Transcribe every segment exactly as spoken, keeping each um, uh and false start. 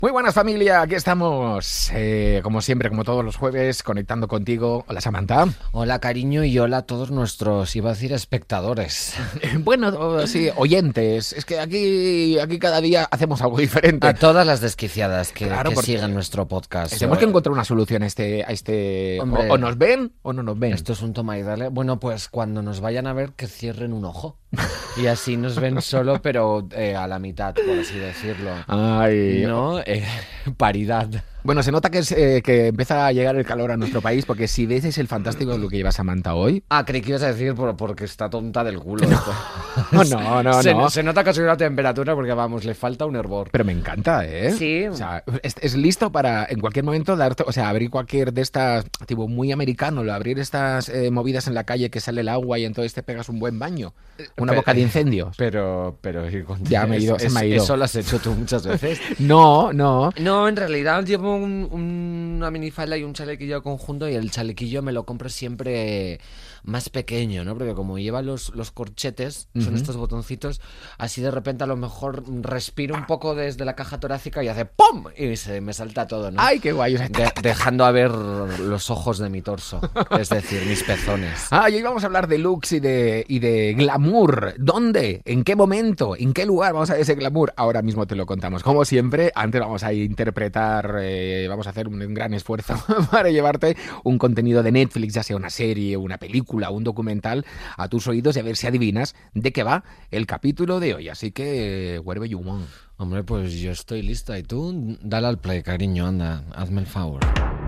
Muy buenas, familia, aquí estamos, eh, como siempre, como todos los jueves, conectando contigo. Hola, Samantha. Hola, cariño, y hola a todos nuestros, iba a decir, espectadores. Bueno, sí, oyentes. Es que aquí, aquí cada día hacemos algo diferente. A todas las desquiciadas que, Claro, que porque sigan nuestro podcast. Tenemos que encontrar una solución a este... A este Hombre, o, o nos ven o no nos ven. Esto es un toma y dale. Bueno, pues cuando nos vayan a ver, que cierren un ojo. Y así nos ven solo, pero eh, a la mitad, por así decirlo. Ay, ¿No? Eh, paridad. Bueno, se nota que, es, eh, que empieza a llegar el calor a nuestro país, porque si ves el fantástico lo que lleva Samantha hoy... Ah, creí que ibas a decir por, porque está tonta del culo. No, no, no. se, no. se nota que ha subido la temperatura porque, vamos, le falta un hervor. Pero me encanta, ¿eh? Sí. O sea, es, es listo para en cualquier momento darte, o sea, abrir cualquier de estas, tipo muy americano, lo abrir estas eh, movidas en la calle que sale el agua y entonces te pegas un buen baño. Una Pero, boca de incendios. Pero, pero... Ya me he ido, es, se me ha ido. Eso lo has hecho tú muchas veces. No, no. No, en realidad llevo un, un, una minifalda y un chalequillo conjunto, y el chalequillo me lo compro siempre más pequeño, ¿no? Porque como lleva los, los corchetes, uh-huh. son estos botoncitos, así de repente a lo mejor respiro un poco desde la caja torácica y hace ¡pum! Y se me salta todo, ¿no? ¡Ay, qué guay! De, dejando a ver los ojos de mi torso, es decir, mis pezones. Ah, y hoy vamos a hablar de looks y de, y de glamour. ¿Dónde? ¿En qué momento? ¿En qué lugar vamos a ver ese glamour? Ahora mismo te lo contamos. Como siempre, antes vamos a interpretar, eh, vamos a hacer un, un gran esfuerzo para llevarte un contenido de Netflix, ya sea una serie, una película, un documental, a tus oídos y a ver si adivinas de qué va el capítulo de hoy. Así que, wherever you want. Hombre, pues yo estoy lista. Y tú, dale al play, cariño, anda, hazme el favor.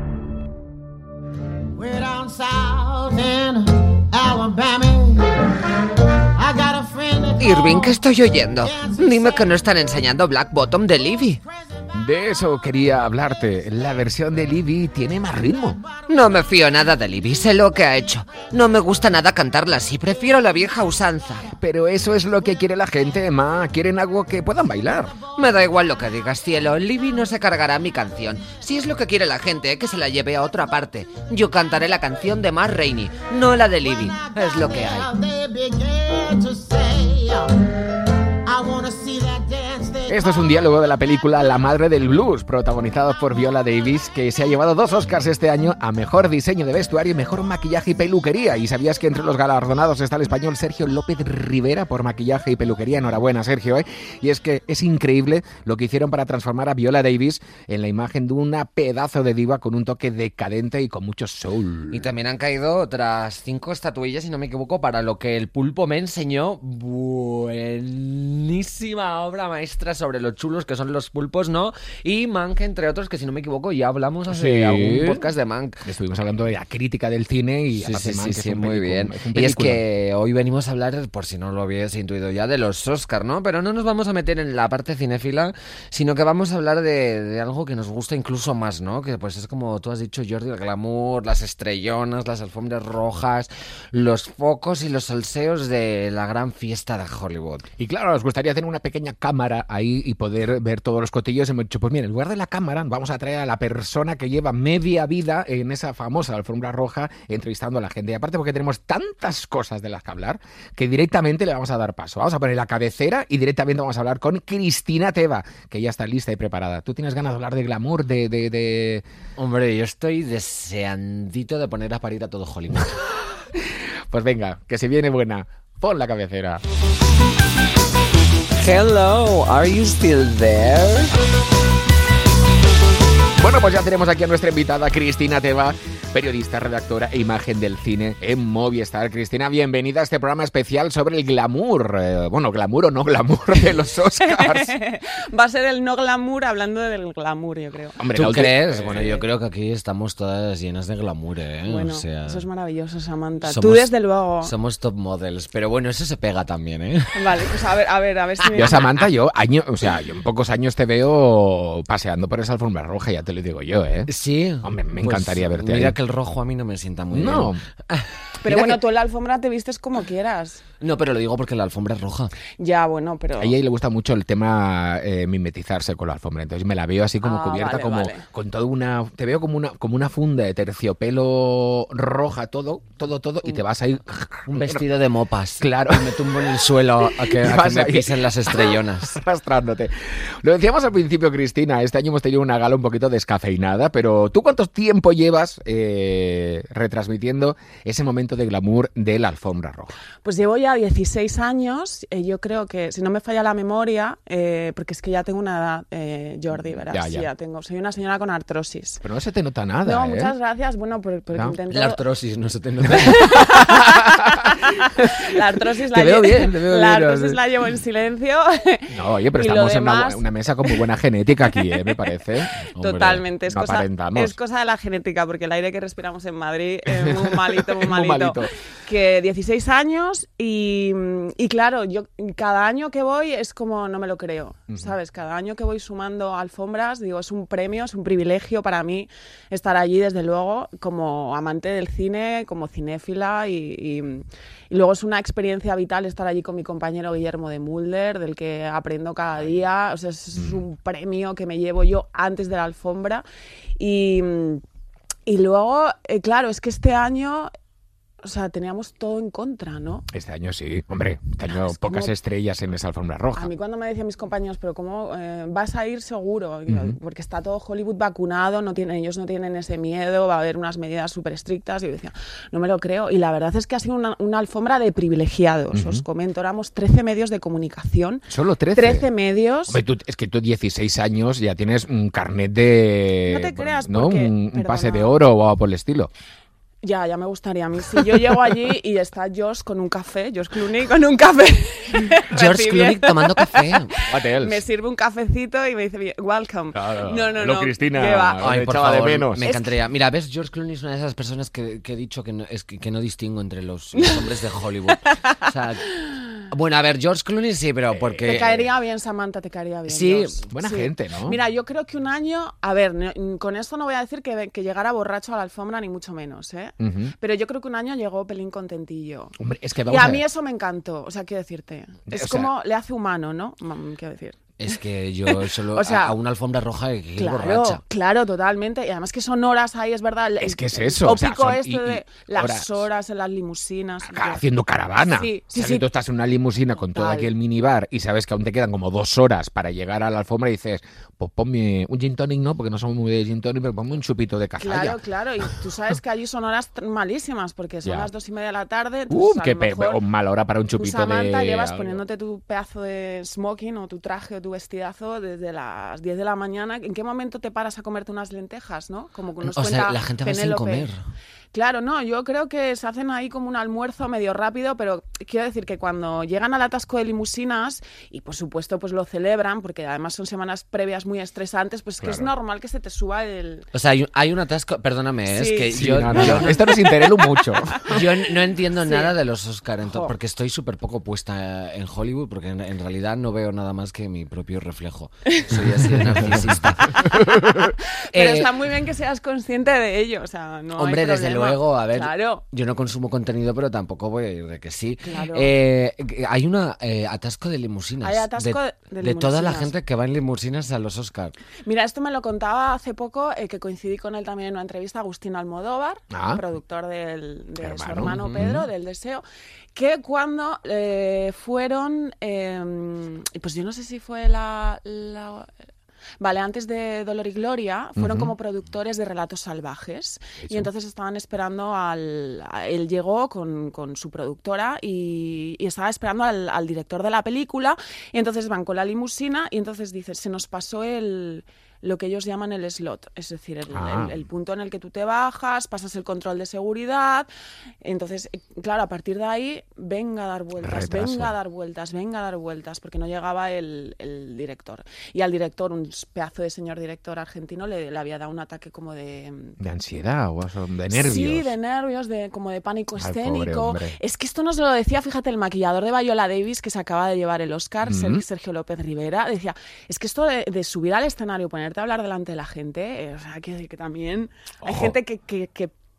We're down south in Alabama. I got a friend. Irving, ¿qué estoy oyendo? Dime que no están enseñando Black Bottom de Libby. De eso quería hablarte. La versión de Libby tiene más ritmo. No me fío nada de Libby, sé lo que ha hecho. No me gusta nada cantarla así, prefiero la vieja usanza. Pero eso es lo que quiere la gente, ma. Quieren algo que puedan bailar. Me da igual lo que digas, cielo. Libby no se cargará mi canción. Si es lo que quiere la gente, que se la lleve a otra parte. Yo cantaré la canción de Matt Rainey, no la de Libby. Es lo que hay. Esto es un diálogo de la película La Madre del Blues, protagonizado por Viola Davis, que se ha llevado dos Oscars este año a Mejor Diseño de Vestuario y Mejor Maquillaje y Peluquería. ¿Y sabías que entre los galardonados está el español Sergio López Rivera por maquillaje y peluquería? Enhorabuena, Sergio, ¿eh? Y es que es increíble lo que hicieron para transformar a Viola Davis en la imagen de una pedazo de diva con un toque decadente y con mucho soul. Y también han caído otras cinco estatuillas, si no me equivoco, para lo que el pulpo me enseñó. Buenísima obra maestra sobre lo chulos que son los pulpos, ¿no? Y Mank, entre otros, que si no me equivoco ya hablamos hace sí. algún podcast de Mank. Estuvimos hablando de la crítica del cine y sí, sí, Mank sí, es sí, un muy bien. Es y es que hoy venimos a hablar, por si no lo habías intuido ya, de los Oscar, ¿no? Pero no nos vamos a meter en la parte cinéfila, sino que vamos a hablar de, de algo que nos gusta incluso más, ¿no? Que pues es como tú has dicho, Jordi, el glamour, las estrellonas, las alfombras rojas, los focos y los salseos de la gran fiesta de Hollywood. Y claro, nos gustaría tener una pequeña cámara ahí y poder ver todos los cotillos. Hemos dicho, pues mira, en lugar de la cámara vamos a traer a la persona que lleva media vida en esa famosa alfombra roja entrevistando a la gente. Y aparte porque tenemos tantas cosas de las que hablar que directamente le vamos a dar paso. Vamos a poner la cabecera y directamente vamos a hablar con Cristina Teva, que ya está lista y preparada. ¿Tú tienes ganas de hablar de glamour, de... de, de... Hombre, yo estoy deseandito de poner a parir a todo Hollywood. Pues venga, que se viene buena. Pon la cabecera. Hello, are you still there? Bueno, pues ya tenemos aquí a nuestra invitada Cristina Teva, periodista, redactora e imagen del cine en Movistar. Cristina, bienvenida a este programa especial sobre el glamour. Eh, bueno, glamour o no glamour de los Oscars. Va a ser el no glamour hablando del glamour, yo creo. Hombre, ¿tú crees? Eh... Bueno, yo creo que aquí estamos todas llenas de glamour, ¿eh? Bueno, o sea, eso es maravilloso, Samantha. Somos, Tú, desde luego. Somos top models, pero bueno, eso se pega también, ¿eh? Vale, pues a ver, a ver, a ver si... Me... Yo, Samantha, yo, año, o sea, yo en pocos años te veo paseando por esa alfombra roja, ya te lo digo yo, ¿eh? Sí. Hombre, me pues, encantaría verte mira ahí. que el rojo a mí no me sienta muy No. bien. Pero Mira bueno, que- tú en la alfombra te vistes como quieras. No, pero lo digo porque la alfombra es roja. Ya, bueno, pero... A ella le gusta mucho el tema eh, mimetizarse con la alfombra, entonces me la veo así como Ah, cubierta, vale, como vale. con toda una... Te veo como una como una funda de terciopelo roja, todo, todo, todo, y te vas a ir... Un vestido de mopas. Claro. Y me tumbo en el suelo a que, a que Vas me ahí. pisen las estrellonas. Arrastrándote. Lo decíamos al principio, Cristina, este año hemos tenido una gala un poquito descafeinada, pero ¿tú cuánto tiempo llevas eh, retransmitiendo ese momento de glamour de la alfombra roja? Pues llevo ya dieciséis años, eh, yo creo que, si no me falla la memoria, eh, porque es que ya tengo una edad, eh, Jordi, verás, Ya, sí, ya. ya tengo, soy una señora con artrosis. Pero no se te nota nada, No, ¿eh? muchas gracias, bueno, por, por No. intento... La artrosis, no se te nota. La artrosis Te la veo lle- bien, te veo la bien, artrosis sí. la llevo en silencio. No, oye, pero Y lo estamos en una, demás- una mesa con muy buena genética aquí, ¿eh? Me parece. Hombre, Totalmente, es, no cosa, aparentamos. es cosa de la genética, porque el aire que respiramos en Madrid es muy malito, muy Es muy malito. malito. Que dieciséis años y, y claro, yo cada año que voy es como no me lo creo, ¿sabes? Cada año que voy sumando alfombras, digo, es un premio, es un privilegio para mí estar allí, desde luego, como amante del cine, como cinéfila y, y, y luego es una experiencia vital estar allí con mi compañero Guillermo de Mulder, del que aprendo cada día, o sea, es, es un premio que me llevo yo antes de la alfombra y, y luego, eh, claro, es que este año... O sea, teníamos todo en contra, ¿no? Este año sí, hombre, este año es pocas como- estrellas en esa alfombra roja. A mí cuando me decían mis compañeros, pero ¿cómo eh, vas a ir seguro? Y yo, porque está todo Hollywood vacunado, no tienen, ellos no tienen ese miedo, va a haber unas medidas súper estrictas. Y yo decía, no me lo creo. Y la verdad es que ha sido una, una alfombra de privilegiados. Os comento, éramos trece medios de comunicación. Solo trece. trece medios. Hombre, tú- es que tú dieciséis años ya tienes un carnet de... No te creas, ¿no? porque- Un, un perdona. pase de oro o algo por el estilo. Ya, ya me gustaría a mí. Si yo llego allí y está Josh con un café, Josh Clooney con un café. George Clooney recibiendo- tomando café. What else? Me sirve un cafecito y me dice, welcome. Claro. No, no, Hello, no. Cristina. ¿qué va? Ay, Ay, por echaba de favor, menos. me Es encantaría. Mira, ves, George Clooney es una de esas personas que, que he dicho que no, es que, que no distingo entre los, los hombres de Hollywood. O sea, bueno, a ver, George Clooney sí, pero porque... Te caería bien, Samantha, te caería bien. Sí, Josh. buena gente, ¿no? Mira, yo creo que un año, a ver, no- con esto no voy a decir que, que llegara borracho a la alfombra, ni mucho menos, ¿eh? Ujú. Pero yo creo que un año llegó pelín contentillo. Hombre, es que Y vamos a a mí ver. eso me encantó, o sea, quiero decirte. Es O sea- como le hace humano, ¿no? Mm, Quiero decir. Es que yo solo O sea, a, a una alfombra roja hay que ir Claro, borracha. claro, totalmente. Y además que son horas ahí, es verdad. el- Es que es el eso, o sea, tópico son- este y- y de las horas. horas en las limusinas. Ca- haciendo caravana. Sí, sí, o sea, que sí. tú estás en una limusina con todo Total. aquí el minibar y sabes que aún te quedan como dos horas para llegar a la alfombra y dices, pues ponme un gin tonic, no, porque no somos muy de gin tonic, pero ponme un chupito de cazalla. Claro, claro. Y tú sabes que allí son horas t- malísimas porque son Ya. las dos y media de la tarde. Uh, entonces, a qué lo pe- mejor o mala hora para un tú, chupito Samantha, de... llevas algo. poniéndote tu pedazo de smoking o tu traje o tu vestidazo desde las diez de la mañana. ¿En qué momento te paras a comerte unas lentejas, no? Como que nos O sea, cuenta la gente va sin Penélope. comer. Claro, no, yo creo que se hacen ahí como un almuerzo medio rápido, pero quiero decir que cuando llegan al atasco de limusinas, y por supuesto pues lo celebran, porque además son semanas previas muy estresantes, pues que es Claro. normal que se te suba el... O sea, hay un, hay un atasco, perdóname, es Sí. que Sí, yo, no, no, yo, no. Esto nos interesa mucho. yo no entiendo Sí. nada de los Oscar, ento- Jo. porque estoy súper poco puesta en Hollywood, porque en, en realidad no veo nada más que mi propio reflejo. Soy así de narcisista. Pero Eh, está muy bien que seas consciente de ello, o sea, no hay Hombre, desde problema. luego, a ver, Claro. yo no consumo contenido, pero tampoco voy a ir de que sí. Claro. Eh, hay un atasco de limusinas. Hay atasco de- de de toda la limusinas. gente que va en limusinas a los Oscar. Mira, esto me lo contaba hace poco, eh, que coincidí con él también en una entrevista, Agustín Almodóvar, Ah. productor del, de su Hermano. hermano Mm. Pedro, del Deseo, que cuando eh, fueron, eh, pues yo no sé si fue la... la- Vale, antes de Dolor y Gloria, fueron Ujú. como productores de Relatos Salvajes. Eso. Y entonces estaban esperando al... a- Él llegó con, con su productora y, y estaba esperando al, al director de la película. Y entonces van con la limusina y entonces dice, se nos pasó el... lo que ellos llaman el slot, es decir, el, Ah. el- el punto en el que tú te bajas, pasas el control de seguridad. Entonces, eh, claro, a partir de ahí, venga a dar vueltas, Retraso. venga a dar vueltas, venga a dar vueltas, porque no llegaba el, el director. Y al director, un pedazo de señor director argentino, le, le había dado un ataque como de... De ansiedad o eso, de nervios. Sí, de nervios, de, como de pánico Ay, pobre escénico. hombre. Es que esto nos lo decía, fíjate, el maquillador de Viola Davis, que se acaba de llevar el Oscar, Mm. Ser- Sergio López Rivera, decía, es que esto de, de subir al escenario, ponerte a hablar delante de la gente, eh, o sea, que, que también hay Ojo. gente que, que, que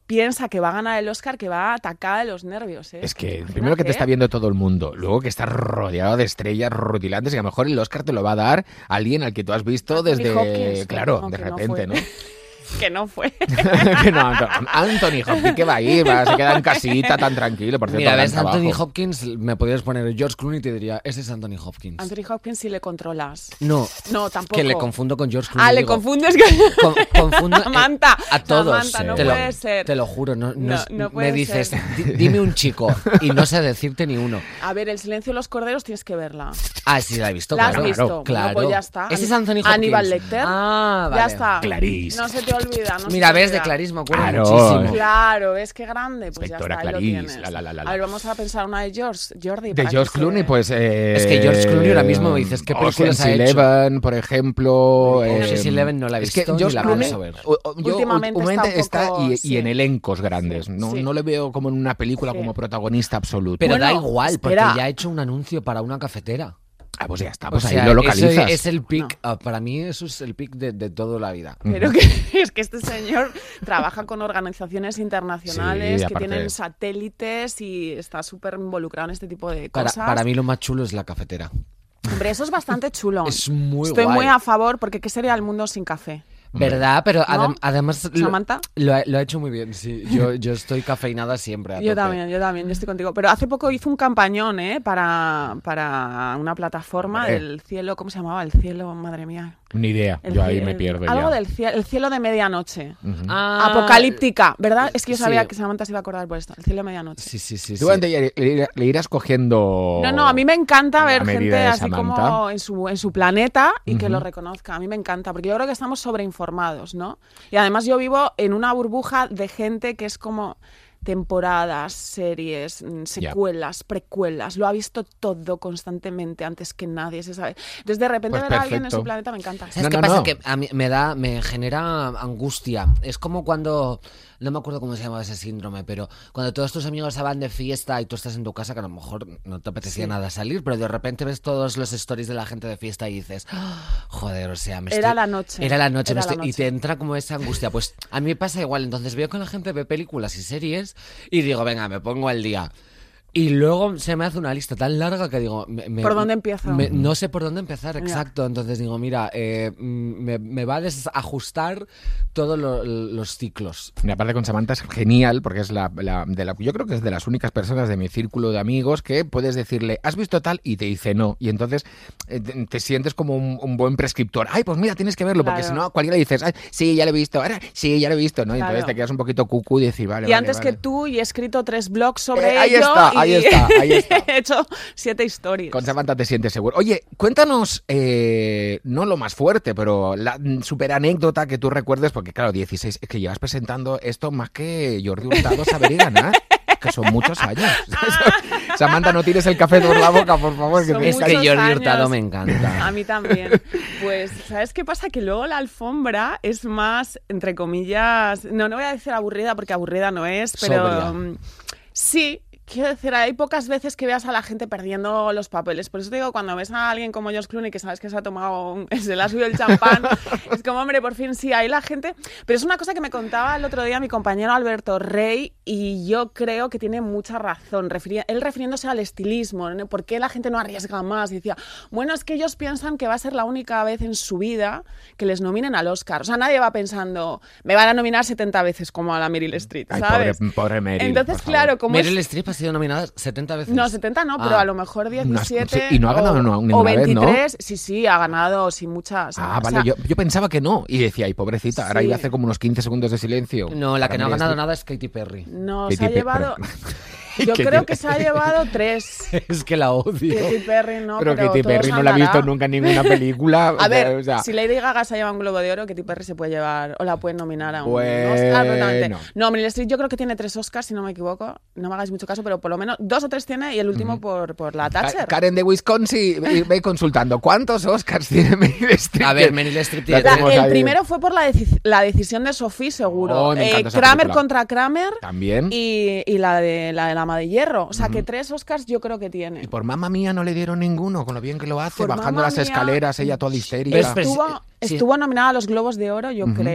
piensa que va a ganar el Oscar, que va atacada de los nervios. ¿eh? Es que Imagínate. primero que te está viendo todo el mundo, luego que estás rodeado de estrellas rutilantes y a lo mejor el Oscar te lo va a dar alguien al que tú has visto Anthony desde... Hopkins, claro, no, de que no repente, fue. ¿no? Que no fue. Que no, Anthony, Anthony Hopkins, que va ahí, va, se queda en casita tan tranquilo. Por cierto, Mira, gran ves Anthony trabajo. Hopkins, me podrías poner George Clooney y te diría, ese es Anthony Hopkins. Anthony Hopkins sí le controlas. No, No, tampoco. que le confundo con George Clooney. Ah, le digo, confundes con... con- confundo eh, Samantha, a todos. Samantha, no te, lo, puede ser. te lo juro, no, no, No, es- no puede me dices, ser. "Di- dime un chico y no sé decirte ni uno. A ver, El silencio de los corderos tienes que verla. Ah, sí, la he visto, ¿La has claro. visto? Claro. Bueno, pues ya está. Ese es Anthony Hopkins. Aníbal Lecter. Ah, vale. Ya está. Clarice. No se te olvida. No Mira, se te ves, de olvida. Clarice me acuerdo Claro. muchísimo. Claro, ¿ves qué grande? Pues Inspectora ya está, ahí Clarice, lo tienes. la, la, la, la, la. A ver, vamos a pensar una de George, Jordi. De para que George se- Clooney, pues... Eh, Es que George Clooney ahora mismo me dices, ¿qué películas Ocean's ha hecho? Eleven, por ejemplo... Ocean's eh, Eleven no la he es que visto ni George la Clooney, pienso ver. o- o- yo Últimamente últimamente está un está, poco- y, y sí. en elencos grandes. No, Sí. no le veo como en una película Sí. como protagonista absoluto. Pero Bueno, da igual, espera. porque ya ha hecho un anuncio para una cafetera. Ah, pues ya está, O pues sea, ahí lo localizas. eso es el pic, ah, para mí eso es el pic de, de toda la vida. Pero que es que este señor trabaja con organizaciones internacionales Sí, que aparte- tienen satélites y está súper involucrado en este tipo de Para, cosas. para mí lo más chulo es la cafetera. Hombre, eso es bastante chulo. Es muy Estoy guay. muy a favor porque ¿qué sería el mundo sin café? ¿Verdad? Pero adem- ¿No? además lo, ¿Samantha? lo ha, lo ha hecho muy bien, sí. Yo, yo estoy cafeinada siempre. a Yo tope. también, yo también, yo estoy contigo. Pero hace poco hizo un campañón, ¿eh? Para, para una plataforma Hombre. del cielo, ¿cómo se llamaba? El cielo, madre mía. Ni idea, El yo ahí cie- me pierdo Algo ya. del cielo, el cielo de medianoche. Ujú. Ah, Apocalíptica, ¿verdad? Es que yo sabía sí. que Samantha se iba a acordar por esto. El cielo de medianoche. Sí, sí, sí. sí. Seguramente ya le, le- le irás cogiendo... No, no, a mí me encanta la ver medida gente de así Samantha. como en su, en su planeta y que Ujú. lo reconozca. A mí me encanta, porque yo creo que estamos sobreinformados, ¿no? Y además yo vivo en una burbuja de gente que es como temporadas, series, mm, secuelas, precuelas. Lo ha visto todo constantemente antes que nadie, se sabe. Entonces de repente Pues ver a alguien en perfecto. su planeta me encanta. ¿Sabes No, qué no, pasa? no. Que a mí me da, me genera angustia. Es como cuando, no me acuerdo cómo se llama ese síndrome, pero cuando todos tus amigos se van de fiesta y tú estás en tu casa, que a lo mejor no te apetecía Sí. nada salir, pero de repente ves todos los stories de la gente de fiesta y dices, "Ah, joder, o sea, me Era estoy-". la noche. Era la noche, me Era la estoy- y noche. te entra como esa angustia. Pues a mí me pasa igual, entonces veo que la gente ve películas y series y digo, venga, me pongo al día. Y luego se me hace una lista tan larga que digo... me- me- ¿Por dónde empiezo? me- no sé por dónde empezar, Ya. exacto. Entonces digo, mira, eh, mm, me, me va a desajustar todos lo- los ciclos. Y aparte con Samantha es genial porque es la, la- de la, yo creo que es de las únicas personas de mi círculo de amigos que puedes decirle, ¿has visto tal? Y te dice no. Y entonces eh, te, te sientes como un, un buen prescriptor. Ay, pues mira, tienes que verlo, porque Claro. si no, a cualquiera le dices, Ay, sí, ya lo he visto, ahora sí, ya lo he visto, ¿no? Y entonces Claro. te quedas un poquito cucú y decir, vale, Y vale, antes vale. que tú, y he escrito tres blogs sobre Eh, ahí ello. está, y ahí está, ahí está. he hecho siete historias. Con Samantha te sientes seguro. Oye, cuéntanos, eh, no lo más fuerte, pero la mm, super anécdota que tú recuerdes, porque claro, dieciséis, es que llevas presentando esto más que Jordi Hurtado saber y ganar, que son muchos años. Samantha, no tires el café por la boca, por favor. Que Son te Es cae- que muchos Jordi años. Hurtado me encanta. A mí también. Pues, ¿sabes qué pasa? Que luego la alfombra es más, entre comillas, no, no voy a decir aburrida porque aburrida no es, pero Sobria. mm, sí. Quiero decir, hay pocas veces que veas a la gente perdiendo los papeles. Por eso te digo, cuando ves a alguien como George Clooney, que sabes que se ha tomado, un- se le ha subido el champán, es como, hombre, por fin sí, ahí la gente... Pero es una cosa que me contaba el otro día mi compañero Alberto Rey y yo creo que tiene mucha razón. Refería- él refiriéndose al estilismo, ¿no? ¿Por qué la gente no arriesga más? Y decía, bueno, es que ellos piensan que va a ser la única vez en su vida que les nominen al Oscar. O sea, nadie va pensando, me van a nominar setenta veces como a la Meryl Streep, Ay, ¿sabes? pobre, pobre Meryl, Entonces, por favor. claro, como es... Meryl Streep ha sido nominada setenta veces. No, setenta no, pero Ah. a lo mejor diecisiete. sí, y no ha ganado o, no- o ninguna vez, ¿no? veintitrés. Sí, sí, ha ganado, sí, muchas. Ah, o vale, sea, yo, yo pensaba que no. Y decía, ay, pobrecita, ahora Sí. iba a hacer como unos quince segundos de silencio. No, la Para que no ha Meryl ganado Streep. nada es Katy Perry. No, Katy se ha Pe- llevado. pero- Yo Katy- creo que se ha llevado tres. Es que la odio. Katy Perry no, pero pero, Katy todos Perry no la he andará. visto nunca en ninguna película. o A sea, ver, o sea, si Lady Gaga se lleva un Globo de Oro, Katy Perry se puede llevar o la pueden nominar a un Bueno. Oscar. perfectamente. No, Meryl Streep yo creo que tiene tres Oscars, si no me equivoco. No me hagáis mucho caso, pero por lo menos dos o tres tiene y el último por, por la Ka- Thatcher. Karen de Wisconsin, ve, ve consultando. ¿Cuántos Oscars tiene Meryl Streep? A ver, Que- Meryl Streep La tiene La- tenemos el ahí. primero fue por la, deci- la decisión de Sophie, seguro. Oh, me Eh, encanta esa Kramer película. contra Kramer También. y, y la de la de Dama de Hierro. O sea, que tres Oscars yo creo que tiene. Y por Mamma Mía no le dieron ninguno, con lo bien que lo hace, Por bajando Mamma las Mía- escaleras, ella toda histérica. Pero es- Estuvo, sí. estuvo nominada a los Globos de Oro, yo creo.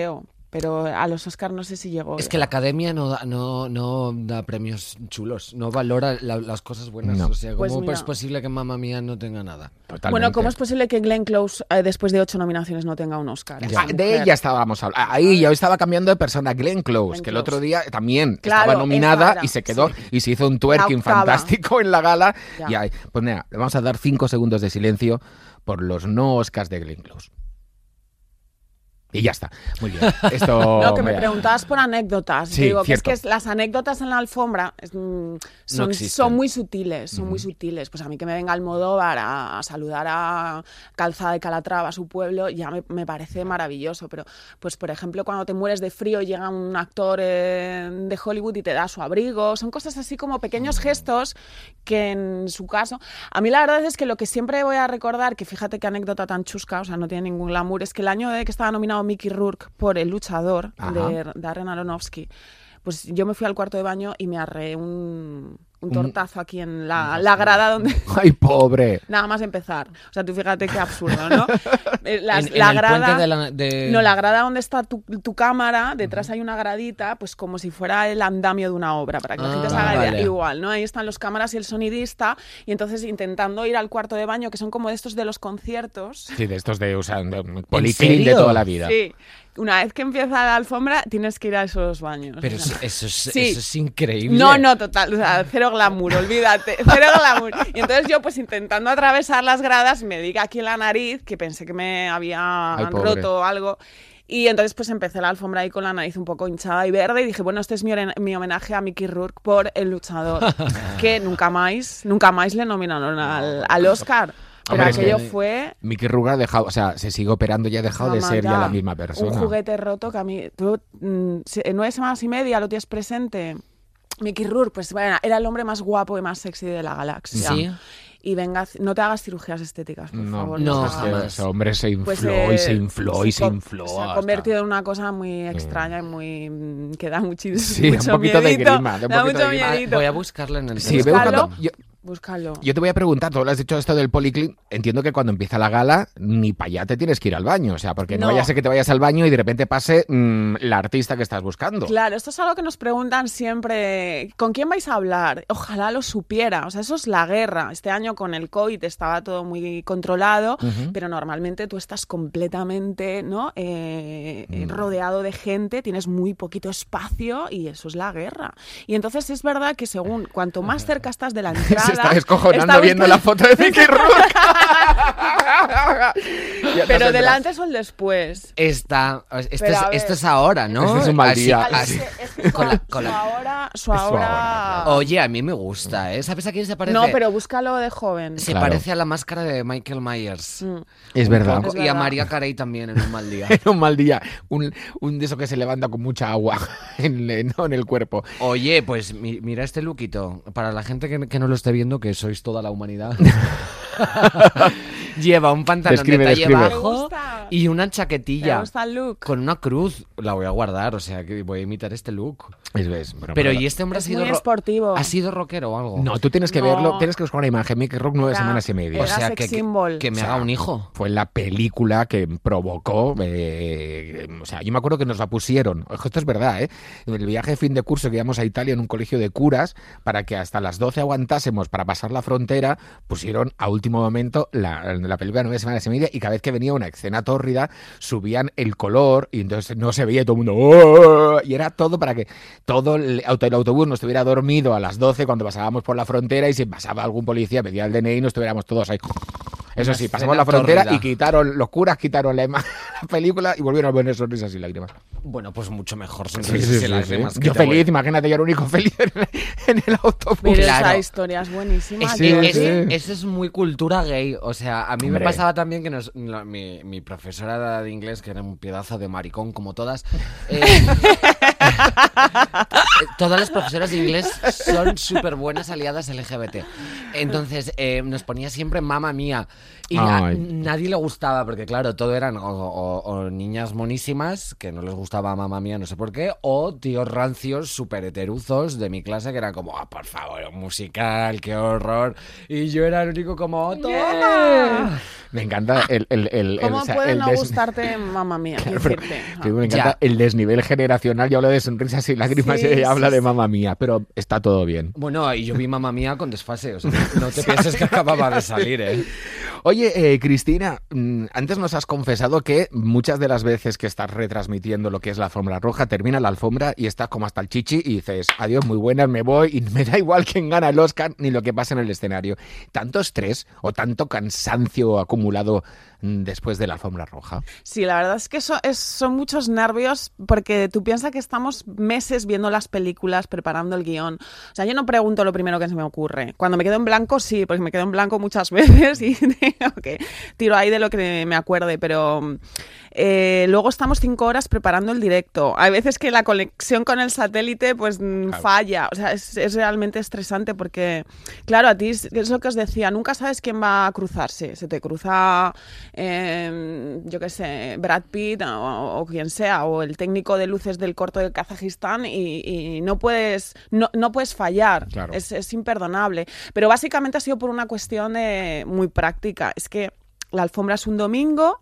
pero a los Oscars no sé si llegó. Es que la academia no da, no, no da premios chulos, no valora la, las cosas buenas. No. O sea, ¿cómo Pues es posible que Mamma Mía no tenga nada? Totalmente. Bueno, ¿cómo es posible que Glenn Close, eh, después de ocho nominaciones, no tenga un Oscar? Ah, Esa de mujer. ella estábamos hablando. Ahí yo estaba cambiando de persona. Glenn Close, Glenn que el Close. otro día también Claro, estaba nominada esa era, y se quedó sí. y se hizo un twerking La octava. fantástico en la gala. Ya. Y ahí, pues mira, le vamos a dar cinco segundos de silencio por los no Oscars de Glenn Close. Y ya está. Muy bien. Esto. No, que me mira. preguntabas por anécdotas. Sí, Digo, que es cierto. que es- las anécdotas en la alfombra es, mm, son, existen. son muy sutiles, son muy sutiles. Pues a mí que me venga Almodóvar a, a saludar a Calzada de Calatrava, a su pueblo, ya me, me parece maravilloso. Pero, pues por ejemplo, cuando te mueres de frío llega un actor eh, de Hollywood y te da su abrigo. Son cosas así como pequeños gestos que en su caso... A mí la verdad es que lo que siempre voy a recordar, que fíjate qué anécdota tan chusca, o sea, no tiene ningún glamour, es que el año de que estaba nominado Mickey Rourke por El luchador, Ajá. de Darren Aronofsky, pues yo me fui al cuarto de baño y me arreé un, un tortazo aquí en la, la grada donde... Ay, pobre. Nada más empezar. O sea, tú fíjate qué absurdo, ¿no? Eh, las- En- en la el grada... puente de la- de- No, la grada donde está tu, tu cámara, detrás hay una gradita, pues como si fuera el andamio de una obra, para que la Ah, gente se haga idea. vale. Igual, ¿no? Ahí están los cámaras y el sonidista, y entonces intentando ir al cuarto de baño, que son como de estos de los conciertos. Sí, de estos de usando policlín de serio? toda la vida. Sí. Una vez que empieza la alfombra, tienes que ir a esos baños. Pero o sea. eso, eso es, Sí. eso es increíble. No, no, total, o sea, cero glamour, olvídate, cero glamour. Y entonces yo, pues intentando atravesar las gradas, me di aquí en la nariz, que pensé que me había Ay, pobre. roto algo. Y entonces pues empecé la alfombra ahí con la nariz un poco hinchada y verde y dije, bueno, este es mi, ore- mi homenaje a Mickey Rourke por El luchador, que nunca más, nunca más le nominaron al, al Oscar. Pero Hombre, es aquello que- fue... Mickey Rourke ha dejado, o sea, se sigue operando y ha dejado de Mamá, ser ya ya. la misma persona. Un juguete roto que a mí... Tú, mm, si- en nueve semanas y media lo tienes presente. Mickey Rourke, pues bueno, era el hombre más guapo y más sexy de la galaxia. Sí. Y venga, no te hagas cirugías estéticas, por No, favor. no, te hagas. es que jamás. ese hombre se infló Pues, y eh, se infló y se con- infló. Se ha hasta- convertido en una cosa muy extraña y muy... mm, que da muchis- Sí, da mucho un poquito de miedito. grima, da un Da poquito mucho de grima. miedito. Voy a buscarlo en el Sí, Twitter. veo Búscalo. cuando- yo, Búscalo. yo te voy a preguntar, tú lo has dicho esto del policlín, entiendo que cuando empieza la gala ni para allá te tienes que ir al baño, o sea, porque no, No. vaya a ser que te vayas al baño y de repente pase mm, la artista que estás buscando. Claro, esto es algo que nos preguntan siempre. ¿Con quién vais a hablar? Ojalá lo supiera. O sea, eso es la guerra. Este año con el COVID estaba todo muy controlado, Ujú. pero normalmente tú estás completamente, ¿no? Eh, eh, Mm. rodeado de gente, tienes muy poquito espacio y eso es la guerra. Y entonces es verdad que según cuanto más cerca estás de la entrada, Se está descojonando está viendo buscando- la foto de Mickey Rourke. Ya te Pero has del enterado. antes o el después. Esta, esto, Pero, es, a ver. esto es ahora, ¿no? Este es un mal Así- día. Vale, así- es que- es que su, con la- su con la- ahora, su su ahora, ahora- claro. Oye, a mí me gusta, ¿eh? ¿Sabes a quién se parece? No, pero búscalo de joven. Se Claro. parece a la máscara de Michael Myers. Mm. Es verdad. Un poco. Es Y a verdad. María Carey también en un mal día. En un mal día, un, un de eso que se levanta con mucha agua en, en- no, en el cuerpo. Oye, pues mi- mira este lookito. Para la gente que, que no lo esté viendo, que sois toda la humanidad. Lleva un pantalón Describe, de talle describe. Me bajo gusta. y una ¿Te chaquetilla gusta el look? con una cruz. La voy a guardar, o sea que voy a imitar este look. Es, es, bueno, Pero pero- ¿y este hombre ha Es sido muy ro- esportivo. ha sido rockero o algo? No, tú tienes que No. verlo, tienes que buscar una imagen. Mickey Rourke nueve Era- semanas y media. O era sea sex que, que, symbol. que me O sea, haga un hijo. Fue la película que provocó, eh, o sea, yo me acuerdo que nos la pusieron, ojo, esto es verdad, ¿eh? En el viaje de fin de curso que íbamos a Italia en un colegio de curas, para que hasta las doce aguantásemos para pasar la frontera, pusieron a último momento la, la película Nueve semanas y media, y cada vez que venía una escena tórrida, subían el color, y entonces no se veía y todo el mundo, ¡oh! Y era todo para que todo el, auto, el autobús no estuviera dormido a las doce cuando pasábamos por la frontera, y si pasaba algún policía, pedía el D N I y no estuviéramos todos ahí. Eso Una sí, pasamos escena la frontera tórrida. y quitaron, los curas quitaron la, ima- la película y volvieron a poner sonrisas y lágrimas. Bueno, pues mucho mejor. Sí, sonrisas sí, y sí, lágrimas sí. que Yo te feliz, voy- imagínate, yo era el único feliz en el, en el autobús. Pero Claro. esa historia es buenísima. Es Sí, que yo- ese- sí. eso es muy cultura gay. O sea, a mí Hombre. me pasaba también que nos- la- mi, mi profesora de inglés, que era un pedazo de maricón como todas, eh, todas las profesoras de inglés son súper buenas aliadas L G B T. Entonces, eh, nos ponía siempre mamá mía. Y a Ay. nadie le gustaba, porque claro, todo eran o, o- o niñas monísimas, que no les gustaba mamá mía, no sé por qué, o tíos rancios, súper heteruzos de mi clase, que eran como, ah, por favor, un musical, qué horror. Y yo era el único como, ¡toma! Me encanta el... el, el ¿Cómo el, puede el no des... gustarte Mamma Mía? Claro, Decirte. pero, me encanta Ya. el desnivel generacional. Yo hablo de sonrisas y lágrimas Sí, y ella sí, habla de sí. Mamma Mía, pero está todo bien. Bueno, y yo vi Mamma Mía con desfase, o sea, no te pienses que acababa de salir, ¿eh? Oye, eh, Cristina, mmm, antes nos has confesado que muchas de las veces que estás retransmitiendo lo que es la alfombra roja, termina la alfombra y estás como hasta el chichi y dices, adiós, muy buenas, me voy y me da igual quién gana el Oscar ni lo que pasa en el escenario. ¿Tanto estrés o tanto cansancio acumulado mm, después de la alfombra roja? Sí, la verdad es que eso es, son muchos nervios porque tú piensas que estamos meses viendo las películas, preparando el guión. O sea, yo no pregunto lo primero que se me ocurre. Cuando me quedo en blanco, sí, porque me quedo en blanco muchas veces y tengo que tiro ahí de lo que me acuerde, pero eh, luego estamos cinco horas preparando el directo. Hay veces que la conexión con el satélite pues claro. falla. O sea, es, es realmente estresante porque, claro, a ti es, es lo que os decía, nunca sabes quién va a cruzarse. Se te cruza, eh, yo qué sé, Brad Pitt o, o quien sea, o el técnico de luces del corto de Kazajistán y, y no puedes no, no puedes fallar. Claro. Es, es imperdonable. Pero básicamente ha sido por una cuestión de, muy práctica. Es que la alfombra es un domingo,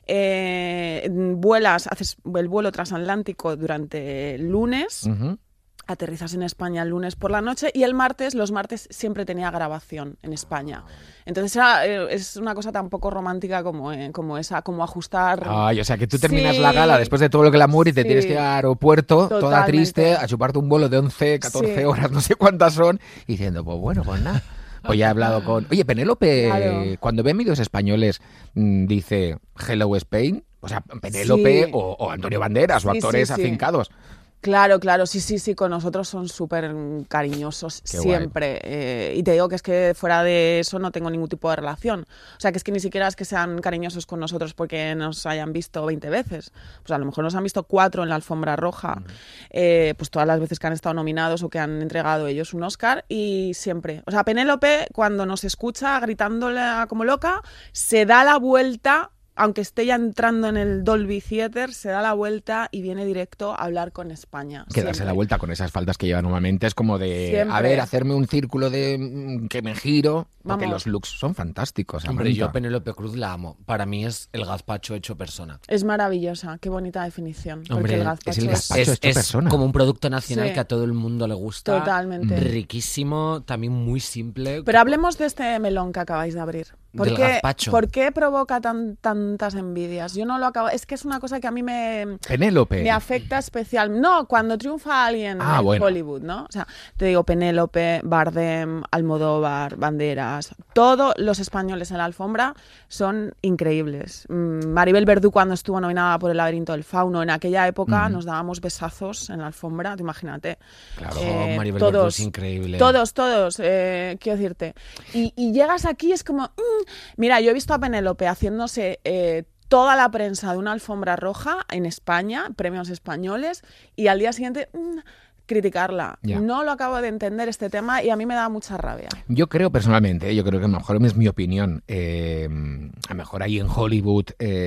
eh, vuelas, haces el vuelo transatlántico durante el lunes, uh-huh. aterrizas en España el lunes por la noche y el martes, los martes siempre tenía grabación en España. Entonces era, es una cosa tan poco romántica como, eh, como esa, como ajustar... Ay, o sea, que tú terminas sí. la gala después de todo lo que el amor y te sí. tienes que ir al aeropuerto, totalmente. Toda triste, a chuparte un vuelo de once, catorce sí. horas, no sé cuántas son, y diciendo, pues bueno, pues nada. Pues ya he hablado con... Oye, Penélope, claro. cuando ve vídeos españoles, mmm, dice Hello Spain, o sea, Penélope sí. o, o Antonio Banderas sí, o actores sí, sí. afincados. Claro, claro, sí, sí, sí, con nosotros son súper cariñosos Qué siempre. Eh, y te digo que es que fuera de eso no tengo ningún tipo de relación. O sea, que es que ni siquiera es que sean cariñosos con nosotros porque nos hayan visto veinte veces. Pues a lo mejor nos han visto cuatro en la alfombra roja, uh-huh. eh, pues todas las veces que han estado nominados o que han entregado ellos un Oscar y siempre. O sea, Penélope, cuando nos escucha gritándole como loca, se da la vuelta... aunque esté ya entrando en el Dolby Theater, se da la vuelta y viene directo a hablar con España. Que darse la vuelta con esas faldas que lleva normalmente es como de, siempre. a ver, hacerme un círculo de que me giro, porque Vamos. los looks son fantásticos. Hombre, yo Penélope Cruz la amo. Para mí es el gazpacho hecho persona. Es maravillosa, qué bonita definición. Hombre, el gazpacho es el gazpacho es, hecho es persona. como un producto nacional sí. que a todo el mundo le gusta. Totalmente. Riquísimo, también muy simple. Pero hablemos de este melón que acabáis de abrir. ¿Por Del qué, gazpacho. ¿Por qué provoca tan, tantas envidias? Yo no lo acabo... Es que es una cosa que a mí me... Penélope. Me afecta especial. No, cuando triunfa alguien ah, en bueno. Hollywood, ¿no? O sea, te digo, Penélope, Bardem, Almodóvar, Banderas... Todos los españoles en la alfombra son increíbles. Maribel Verdú, cuando estuvo nominada por El laberinto del fauno, en aquella época mm. nos dábamos besazos en la alfombra, te imagínate. Claro, eh, Maribel todos, Verdú es increíble. Todos, todos, eh, quiero decirte. Y, y llegas aquí, es como... Mm, mira, yo he visto a Penélope haciéndose... Eh, toda la prensa de una alfombra roja en España, premios españoles, y al día siguiente mmm, criticarla. Yeah. No lo acabo de entender este tema y a mí me da mucha rabia. Yo creo personalmente, yo creo que a lo mejor es mi opinión, eh, a lo mejor ahí en Hollywood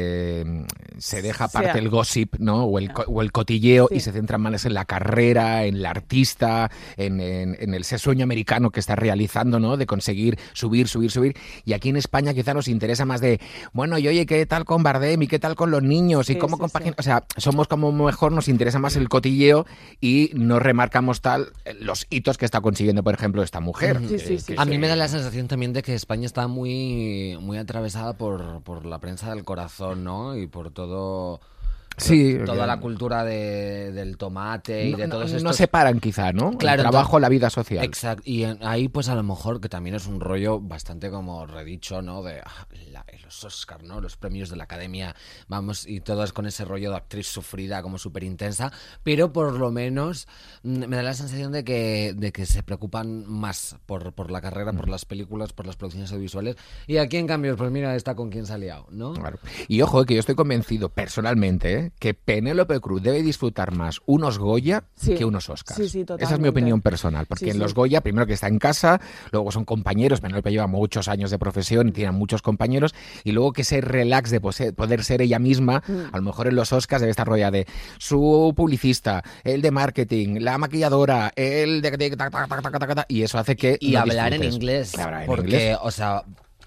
eh, se deja aparte sí. el gossip, ¿no? O el, yeah. o el cotilleo sí. y se centran más en la carrera, en la artista, en, en, en ese sueño americano que está realizando, ¿no? De conseguir subir, subir, subir. Y aquí en España quizá nos interesa más de, bueno, y oye, ¿qué tal con Bardem? ¿Y qué tal con los niños? ¿Y sí, cómo sí, compagina? Sí. O sea, somos como mejor, nos interesa más el cotilleo y no remarcamos tal los hitos que está consiguiendo, por ejemplo, esta mujer. Sí, sí, sí, a sí. mí me da la sensación también de que España está muy, muy atravesada por, por la prensa del corazón, ¿no? Y por todo... Sí, toda la cultura de, del tomate y no, de todos no, estos... No separan quizá, ¿no? Claro, el trabajo, entonces, la vida social. Exacto. Y en, ahí pues a lo mejor que también es un rollo bastante como redicho, ¿no? De ah, la, los Oscar, ¿no? Los premios de la Academia, vamos, y todo es con ese rollo de actriz sufrida como súper intensa, pero por lo menos me da la sensación de que, de que se preocupan más por, por la carrera, mm. por las películas, por las producciones audiovisuales. Y aquí en cambio, pues mira, está con quien se ha liado, ¿no? Claro. Y ojo, que yo estoy convencido personalmente, ¿eh? que Penélope Cruz debe disfrutar más unos Goya sí. que unos Oscars. Sí, sí, totalmente. Esa es mi opinión personal, porque sí, en sí. los Goya, primero que está en casa, luego son compañeros, Penélope lleva muchos años de profesión y tiene muchos compañeros, y luego que ese relax de poder ser ella misma, mm. a lo mejor en los Oscars debe estar rodeada de su publicista, el de marketing, la maquilladora, el de... de ta, ta, ta, ta, ta, ta, y eso hace que... Y, y hablar en inglés, hablar en porque, inglés. o sea...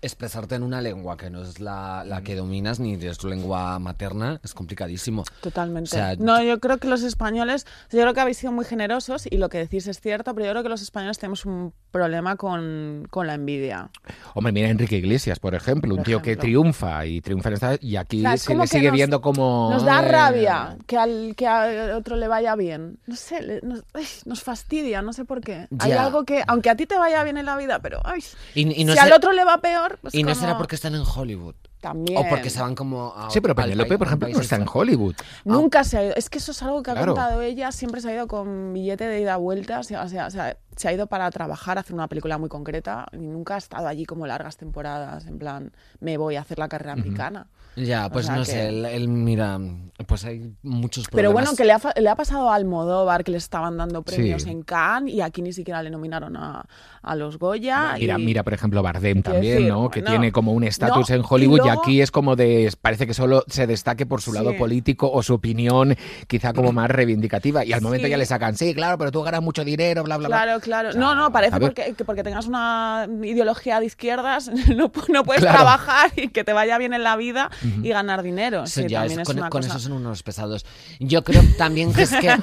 expresarte en una lengua que no es la, la que dominas ni es tu lengua materna es complicadísimo. Totalmente. O sea, no, yo creo que los españoles, yo creo que habéis sido muy generosos y lo que decís es cierto, pero yo creo que los españoles tenemos un problema con, con la envidia. Hombre, mira Enrique Iglesias, por ejemplo, un Por tío ejemplo. que triunfa y triunfa en esta y aquí O sea, es se como le que sigue nos- viendo como... Nos da eh, rabia que al que al otro le vaya bien. No sé, le- nos, ay, nos fastidia, no sé por qué. Hay Ya. algo que, aunque a ti te vaya bien en la vida, pero ay, Y, y no si sé- al otro le va peor, pues y no como- será porque están en Hollywood. También. O porque se van como a, Sí, pero al Penélope, país- por ejemplo, al no país está en extranjero. Hollywood. Nunca se ha ido. Es que eso es algo que ha Claro. contado ella. Siempre se ha ido con billete de ida vuelta. O sea, o sea, o sea, se ha ido para trabajar, hacer una película muy concreta y nunca ha estado allí como largas temporadas. En plan, me voy a hacer la carrera americana. Ya, pues O sea no que- sé, él, él, mira, pues hay muchos Pero problemas. bueno, que le ha, fa- le ha pasado a Almodóvar, que le estaban dando premios Sí. en Cannes y aquí ni siquiera le nominaron a, a los Goya. Mira, y- mira, por ejemplo, Bardem quiero también, decir, ¿no? Que bueno, tiene como un estatus no, en y Hollywood y, luego- aquí es como de... Parece que solo se destaque por su Sí. lado político o su opinión quizá como más reivindicativa. Y al momento Sí. ya le sacan, sí, claro, pero tú ganas mucho dinero, bla, bla, bla. Claro, claro. O sea, No, no, parece a ver. porque, que porque tengas una ideología de izquierdas, no, pu- no puedes Claro. trabajar y que te vaya bien en la vida y ganar dinero. Sí, Sí, ya, también es- es con, una con cosa- eso son unos pesados. Yo creo también que es que...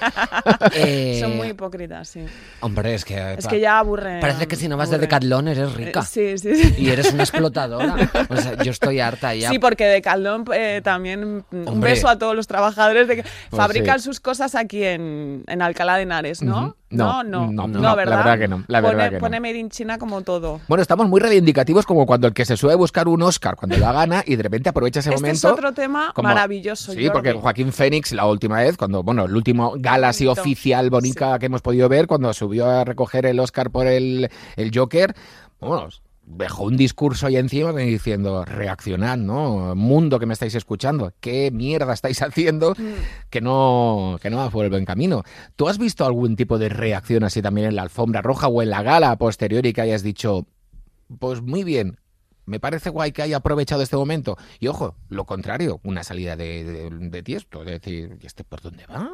eh, Son muy hipócritas, sí. Hombre, es que... Es que ya aburre. Parece que si no vas de aburre. Decathlon eres rica. Eh, Sí, sí, sí. Y eres una explotadora. O sea, yo estoy harta ya. Sí, porque de Caldón eh, también mm, un Hombre. beso a todos los trabajadores de que fabrican sí. sus cosas aquí en, en Alcalá de Henares, ¿no? Ujú. No, no, no, no, no, la ¿verdad? verdad que no, la pone, verdad que no. pone Made in China como todo. Bueno, estamos muy reivindicativos como cuando el que se suele buscar un Oscar cuando lo gana y de repente aprovecha ese Este momento. es otro tema como- maravilloso. Sí, porque Jordi. Joaquín Fénix, la última vez, cuando, bueno, el último gala así Bonito. oficial, bonita que hemos podido ver, cuando subió a recoger el Oscar por el, el Joker, bueno, dejó un discurso ahí encima diciendo, reaccionad, ¿no? Mundo que me estáis escuchando, ¿qué mierda estáis haciendo que no, que no va por el buen camino? ¿Tú has visto algún tipo de reacción así también en la alfombra roja o en la gala posterior y que hayas dicho, pues muy bien, me parece guay que haya aprovechado este momento? Y ojo, lo contrario, una salida de, de, de Tiesto, de decir, ¿y este por dónde va?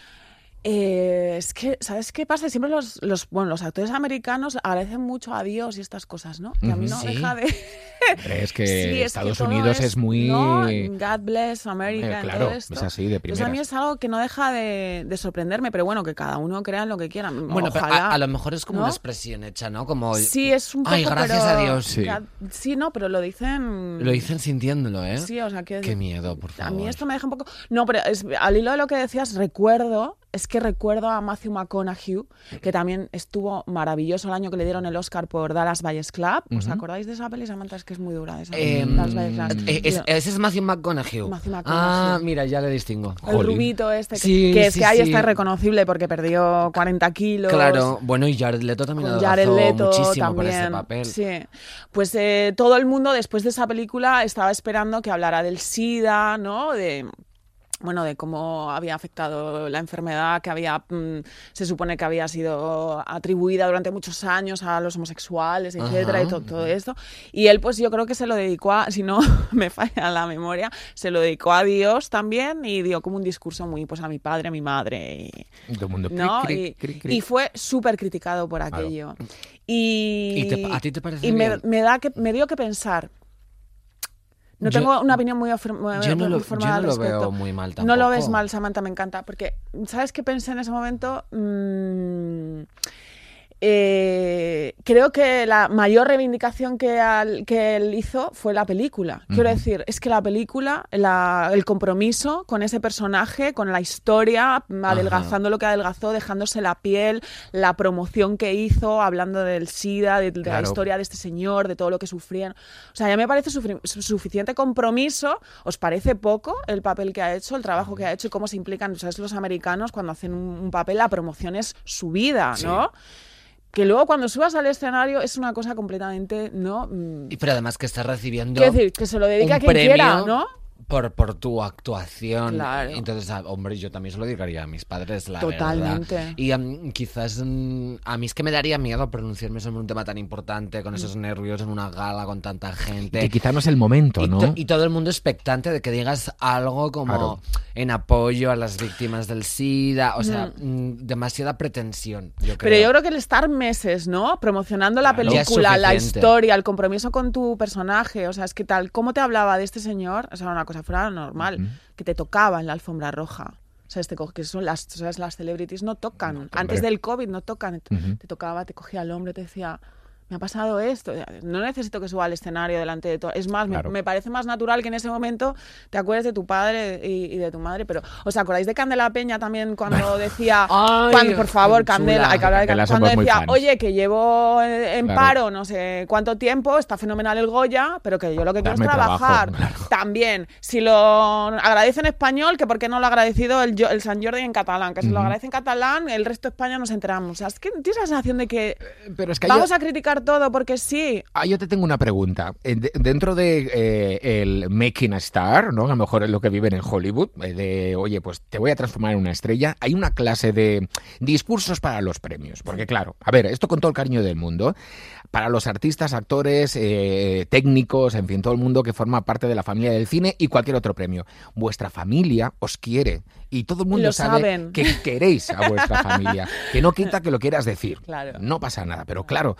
Eh, es que, ¿sabes qué pasa? Siempre los, los, bueno, los actores americanos agradecen mucho a Dios y estas cosas, ¿no? Que a mí no Sí. deja de... Hombre, es que Sí, es que Estados todo Unidos es, muy... ¿no? God bless America, Eh, en claro, todo esto. es así, de Pues a mí primeras. es algo que no deja de, de sorprenderme, pero bueno, que cada uno crea en lo que quiera. Bueno, pero Ojalá. a, a lo mejor es como ¿no? una expresión hecha, ¿no? Como... Sí, es un poco, Ay, gracias pero- a Dios. Sí. God- sí, no, pero lo dicen... Lo dicen sintiéndolo, ¿eh? Sí, o sea, que... Qué miedo, por A favor. mí esto me deja un poco... No, pero es- al hilo de lo que decías, recuerdo, es que recuerdo a Matthew McConaughey, que también estuvo maravilloso el año que le dieron el Oscar por Dallas Buyers Club. ¿Os Ujú. acordáis de esa peli, Samantha? Es que es muy dura esa. Eh, Dallas Buyers Club. eh, es- Lo- ese es Matthew McConaughey. Matthew McConaughey. Ah, mira, ya le distingo. El Jolín. rubito este, que, Sí, que es sí, que ahí sí. está reconocible porque perdió cuarenta kilos. Claro, bueno, y Jared Leto también Con adelgazó Jared Leto muchísimo también. por ese papel. Sí. Pues eh, todo el mundo después de esa película estaba esperando que hablara del SIDA, ¿no? De bueno, de cómo había afectado la enfermedad, que había, mm, se supone que había sido atribuida durante muchos años a los homosexuales, etcétera, Ajá. y to- todo esto. Y él, pues yo creo que se lo dedicó a, si no me falla la memoria, se lo dedicó a Dios también y dio como un discurso muy, pues a mi padre, a mi madre. Y, Todo el mundo, ¿no? cric, y, cric, cric, cric. y fue súper criticado por aquello. Y, ¿Y te- a ti te parece y me, bien? me da que, me dio que pensar. No Yo- tengo una opinión muy, afir- muy Yo no lo, muy yo formada no al lo respecto. veo muy mal tampoco. No lo ves mal, Samantha, me encanta. Porque, ¿sabes qué pensé en ese momento? Mm, eh, creo que la mayor reivindicación que, al- que él hizo fue la película. Quiero Ujú. decir, es que la película, la- el compromiso con ese personaje, con la historia, adelgazando lo que adelgazó, dejándose la piel, la promoción que hizo, hablando del SIDA, de, de la Claro. historia de este señor, de todo lo que sufrieron. O sea, ya me parece sufri- su- suficiente compromiso. ¿Os parece poco el papel que ha hecho, el trabajo que ha hecho y cómo se implican, ¿sabes? Los americanos cuando hacen un, un papel, la promoción es su vida, ¿no? Que luego cuando subas al escenario es una cosa completamente, ¿no? Mm, Y pero además que está recibiendo Quiero decir, que se lo dedique un a quien premio, quiera, ¿no? por, por tu actuación. Claro. Entonces, ah, hombre, yo también se lo diría a mis padres, la Totalmente. verdad. Y um, quizás um, a mí es que me daría miedo pronunciarme sobre un tema tan importante, con esos nervios en una gala, con tanta gente. Que quizá no es el momento, y ¿no? To, y todo el mundo expectante de que digas algo como claro. en apoyo a las víctimas del SIDA. O sea, mm. demasiada pretensión, yo creo. Pero yo creo que el estar meses, ¿no? Promocionando la claro. película, la historia, el compromiso con tu personaje. O sea, es que tal, ¿cómo te hablaba de este señor? O sea, una cosa fuera normal, uh-huh. que te tocaba en la alfombra roja. O sea, este, que son las, o sea, las celebrities no tocan. No, antes del COVID no tocan. Uh-huh. Te tocaba, te cogía el hombro y te decía... me ha pasado esto, no necesito que suba al escenario delante de todo. Es más, claro. me, me parece más natural que en ese momento te acuerdes de tu padre y, y de tu madre. Pero, ¿os acordáis de Candela Peña también cuando decía, Ay, cuando, por favor, Candela, hay que hablar de Candela, cuando decía, oye, que llevo en claro. paro no sé cuánto tiempo, está fenomenal el Goya, pero que yo lo que quiero Dame es trabajar. Trabajo, claro. También, si lo agradece en español, que por qué no lo ha agradecido el, el Sant Jordi en catalán, que si uh-huh. lo agradece en catalán, el resto de España nos enteramos. O sea, es que tienes la sensación de que, pero es que vamos yo... a criticar todo porque sí. Ah, yo te tengo una pregunta. De, dentro de eh, el making a star, ¿no? A lo mejor es lo que viven en Hollywood, de, oye, pues te voy a transformar en una estrella. Hay una clase de discursos para los premios. Porque claro, a ver, esto con todo el cariño del mundo, para los artistas, actores, eh, técnicos, en fin, todo el mundo que forma parte de la familia del cine y cualquier otro premio. Vuestra familia os quiere y todo el mundo lo sabe saben. que queréis a vuestra familia. Que no quita que lo quieras decir. Claro. No pasa nada, pero claro...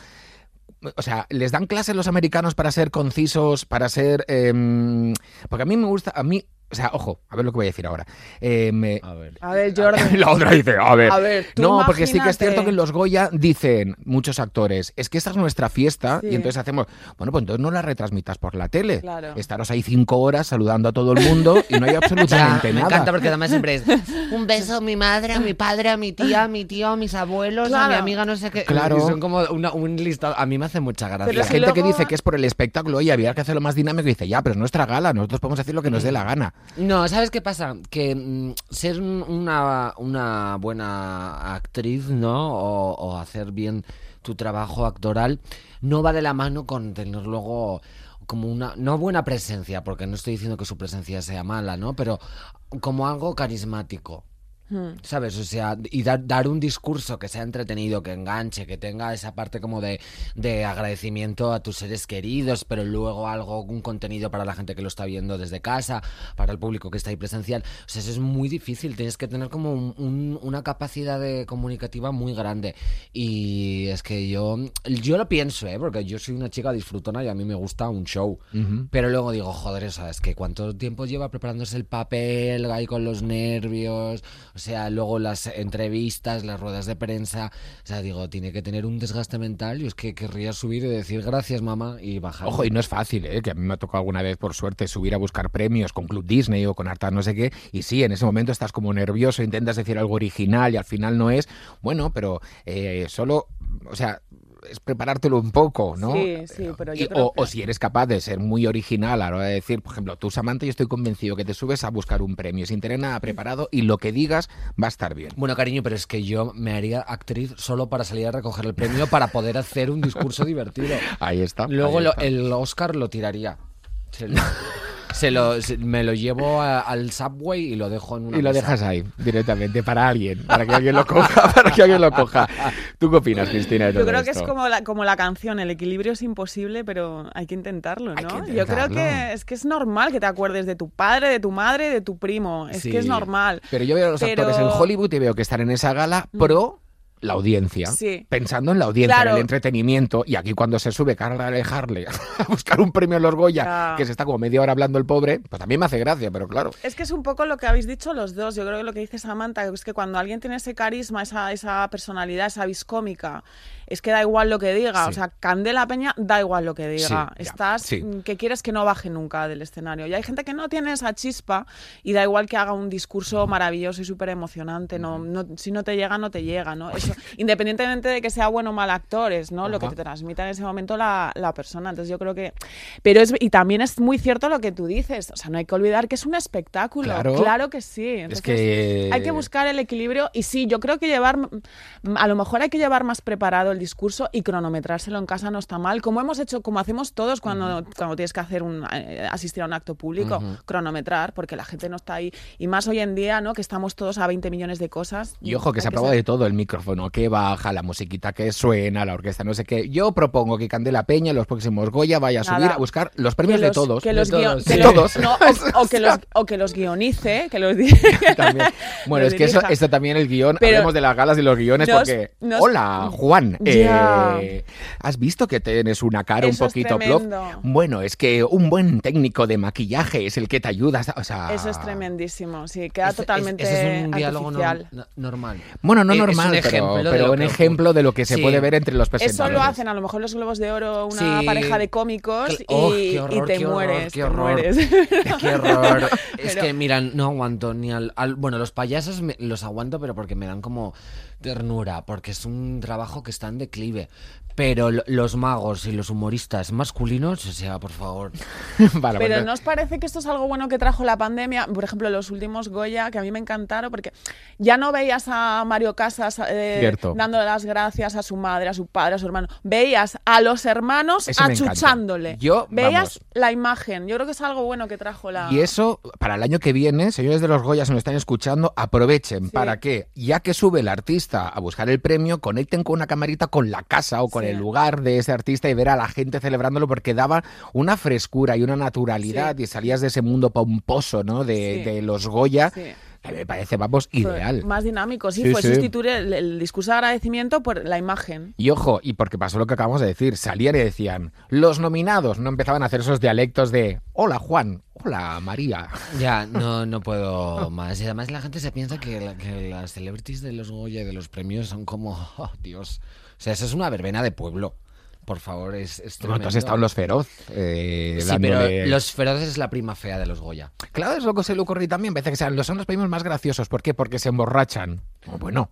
O sea, ¿les dan clases los americanos para ser concisos, para ser... Eh, porque a mí me gusta... A mí, o sea, ojo, a ver lo que voy a decir ahora. Eh, me, a ver, a ver Jordan. La otra dice, a ver. A ver no, imagínate. Porque sí que es cierto que en los Goya dicen muchos actores, es que esta es nuestra fiesta, sí. y entonces hacemos... Bueno, pues entonces no la retransmitas por la tele. Claro. Estaros ahí cinco horas saludando a todo el mundo y no hay absolutamente ya, nada. Me encanta porque además siempre es un beso a mi madre, a mi padre, a mi tía, a mi tío, a mis abuelos, claro. a mi amiga, no sé qué. Claro. Y son como una, un listado. A mí me hace mucha gracia. Pero la si gente luego... que dice que es por el espectáculo y había que hacerlo más dinámico y dice, ya, pero es nuestra gala, nosotros podemos decir lo que nos dé la gana. No, ¿sabes qué pasa? Que mm, ser una, una buena actriz, ¿no? O, o hacer bien tu trabajo actoral no va de la mano con tener luego como una, no buena presencia, porque no estoy diciendo que su presencia sea mala, ¿no? Pero como algo carismático. ¿Sabes? O sea, y dar, dar un discurso que sea entretenido, que enganche, que tenga esa parte como de, de agradecimiento a tus seres queridos, pero luego algo, un contenido para la gente que lo está viendo desde casa, para el público que está ahí presencial. O sea, eso es muy difícil, tienes que tener como un, un, una capacidad de comunicativa muy grande. Y es que yo, yo lo pienso, ¿eh? Porque yo soy una chica disfrutona y a mí me gusta un show. Uh-huh. Pero luego digo, joder, o sea, es que cuánto tiempo lleva preparándose el papel, ahí con los nervios... O sea, luego las entrevistas, las ruedas de prensa, o sea, digo, tiene que tener un desgaste mental y es que querría subir y decir gracias, mamá, y bajar. Ojo, y no es fácil, ¿eh? Que a mí me ha tocado alguna vez, por suerte, subir a buscar premios con Club Disney o con Arta no sé qué, y sí, en ese momento estás como nervioso, intentas decir algo original y al final no es, bueno, pero eh, solo, o sea... es preparártelo un poco, ¿no? Sí, sí, pero yo y, creo o, que... o si eres capaz de ser muy original a la hora de decir, por ejemplo, tú, Samantha, yo estoy convencido que te subes a buscar un premio sin tener nada preparado y lo que digas va a estar bien. Bueno, cariño, pero es que yo me haría actriz solo para salir a recoger el premio para poder hacer un discurso divertido. Ahí está. Luego ahí lo, está. el Oscar lo tiraría. Se lo... Se lo, se, me lo llevo a, al Subway y lo dejo en una Y lo mesa. dejas ahí, directamente, para alguien, para que alguien lo coja, para que alguien lo coja. ¿Tú qué opinas, Cristina, de todo Yo creo esto? que es como la, como la canción, el equilibrio es imposible, pero hay que intentarlo, ¿no? Hay que intentarlo. Yo creo que es que es normal que te acuerdes de tu padre, de tu madre, de tu primo. Es sí. que es normal. Pero yo veo a los pero... actores en Hollywood y veo que están en esa gala pro... la audiencia, sí. pensando en la audiencia, claro. en el entretenimiento, y aquí cuando se sube Carla Alejarle a buscar un premio en los Goya, ah. que se está como media hora hablando el pobre, pues también me hace gracia, pero claro. Es que es un poco lo que habéis dicho los dos, yo creo que lo que dice Samantha, es que cuando alguien tiene ese carisma, esa, esa personalidad, esa vis cómica, es que da igual lo que diga, sí. o sea, Candela Peña da igual lo que diga, sí, estás, sí. que quieres que no baje nunca del escenario, y hay gente que no tiene esa chispa, y da igual que haga un discurso maravilloso y súper emocionante, no, no, si no te llega, no te llega, ¿no? Es eso, independientemente de que sea bueno o mal actor, es, ¿no? Ajá. Lo que te transmita en ese momento la, la persona. Entonces yo creo que... Pero es, y también es muy cierto lo que tú dices, o sea, no hay que olvidar que es un espectáculo. Claro. Claro que sí. Entonces, Es que... hay que buscar el equilibrio y sí, yo creo que llevar, a lo mejor hay que llevar más preparado el discurso y cronometrárselo en casa no está mal, como hemos hecho, como hacemos todos cuando, uh-huh. cuando tienes que hacer un, eh, asistir a un acto público, uh-huh. cronometrar, porque la gente no está ahí, y más hoy en día, ¿no? Que estamos todos a veinte millones de cosas. Y ojo, que se ha que probado ser... de todo, el micrófono que baja, la musiquita que suena, la orquesta, no sé qué. Yo propongo que Candela Peña, los próximos Goya, vaya a Nada. subir a buscar los premios los, de todos. Que los de guion... todos. Que De los... todos. No, o, o, que los, o que los guionice, que los también. Bueno, los es que eso, dirija. esto también el guión, Pero hablemos de las galas y los guiones, nos, porque... nos... Hola, Juan. Ya. Eh, ¿Has visto que tienes una cara Eso un poquito es tremendo. plof? Bueno, es que un buen técnico de maquillaje es el que te ayuda, o sea... Eso es tremendísimo, sí, queda Es- totalmente es, ese es un diálogo artificial. no- normal. Bueno, no Eh, es normal, un pero, ejemplo de pero lo un que ejemplo de lo que se Sí. puede ver entre los Eso presentadores. lo hacen a lo mejor los Globos de Oro, una Sí. pareja de cómicos Cl- y, oh, qué horror, y te qué horror, mueres, qué te horror. mueres. Qué horror. Es Pero- que, mira, no aguanto ni al... al- bueno, los payasos me- los aguanto, pero porque me dan como ternura, porque es un trabajo que está en declive. Pero lo- los magos y los humoristas masculinos, o sea, por favor. Vale, Pero bueno. ¿no os parece que esto es algo bueno que trajo la pandemia? Por ejemplo, los últimos Goya, que a mí me encantaron, porque ya no veías a Mario Casas eh, Cierto. dándole las gracias a su madre, a su padre, a su hermano. Veías a los hermanos Eso me encanta. achuchándole. Yo, Veías vamos. la imagen. Yo creo que es algo bueno que trajo la... Y eso, para el año que viene, señores de los Goya, si nos están escuchando, aprovechen Sí. para que, ya que sube el artista a buscar el premio, conecten con una camarita con la casa o con Sí. el lugar de ese artista y ver a la gente celebrándolo, porque daba una frescura y una naturalidad Sí. y salías de ese mundo pomposo, ¿no? De, Sí. de los Goya, Sí. que me parece, vamos, Fue ideal. Más dinámico, sí, Sí, fue sí. sustituir el, el discurso de agradecimiento por la imagen. Y ojo, y porque pasó lo que acabamos de decir, salían y decían, los nominados, no empezaban a hacer esos dialectos de, hola Juan, hola María. Ya, no, no puedo más. Y además la gente se piensa que, la- que las celebrities de los Goya y de los premios son como, oh, Dios. O sea, eso es una verbena de pueblo. Por favor, es, es Bueno, tú has tremendo. estado en Los Feroz. Eh, Sí, dándole- pero Los Feroces es la prima fea de los Goya. Claro, es lo que se le ocurrió también. Parece que sean, los son los premios más graciosos. ¿Por qué? Porque se emborrachan. Oh, bueno,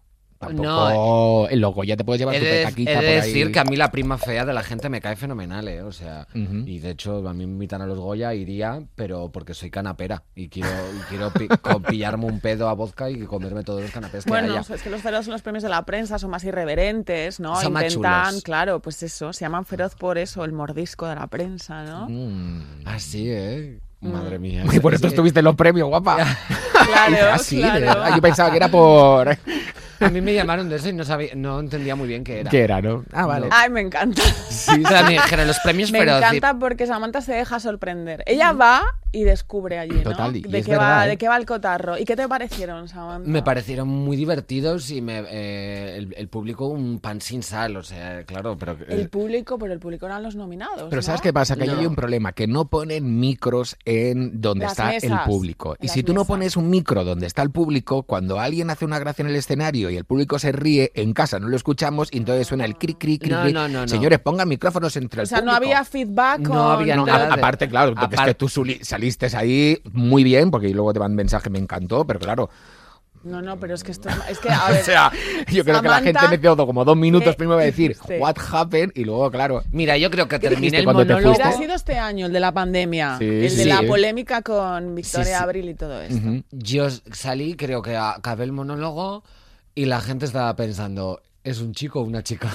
tampoco. El logo ya te puedes llevar He tu de, petaquita he de por ahí. decir que a mí la prima fea de la gente me cae fenomenal, ¿eh? O sea, Ujú. y de hecho a mí me invitan a los Goya, iría, pero porque soy canapera y quiero, y quiero pi- co- pillarme un pedo a vodka y comerme todos los canapés que Bueno, haya. es que los feroz son los premios de la prensa, son más irreverentes, ¿no? Son más Intentan, chulos. claro, pues eso, se llaman feroz por eso, el mordisco de la prensa, ¿no? Mm. Ah, sí, ¿eh? Madre mía. Y por eso Es- estuviste en los premios, guapa. Claro, Así, de claro. verdad. Yo pensaba que era por... A mí me llamaron de eso y no sabía, no entendía muy bien qué era. ¿Qué era, no? Ah, vale. Ay, me encanta. Sí, o sea, me dijeron los premios Me feroz. y- encanta porque Samantha se deja sorprender. Ella va y descubre allí, ¿no? Total, y de, es qué verdad, va, ¿eh? de qué va el cotarro. ¿Y qué te parecieron, Samantha? Me parecieron muy divertidos y me, eh, el, el público un pan sin sal, o sea, claro, pero... eh, El público, pero el público eran los nominados, Pero ¿no? ¿sabes qué pasa? Que ahí No. hay un problema, que no ponen micros en donde Las está el mesas, público. en Y las si tú no mesas. pones un micro donde está el público, cuando alguien hace una gracia en el escenario y el público se ríe, en casa no lo escuchamos y entonces suena el cri, cri, cri, No, cri. no, no, no. Señores, pongan micrófonos entre O el sea, no público. había feedback No con... había No, nada a- de- aparte, claro, porque es Apar- que tú suli- saliste ahí muy bien, porque luego te van mensaje, me encantó, pero claro, No, no, pero es que esto... Es que, a ver... o sea, yo creo que la Samantha, gente me quedó como dos minutos ¿qué primero a decir, dijiste? what happened, y luego, claro, Mira, yo creo que ¿Qué terminé dijiste el cuando te monólogo... fuiste? Hubiera sido este año, el de la pandemia, Sí, el sí, de la sí. polémica con Victoria Sí, sí. Abril y todo esto. ujú. Yo salí, creo que acabé el monólogo y la gente estaba pensando, ¿es un chico o una chica?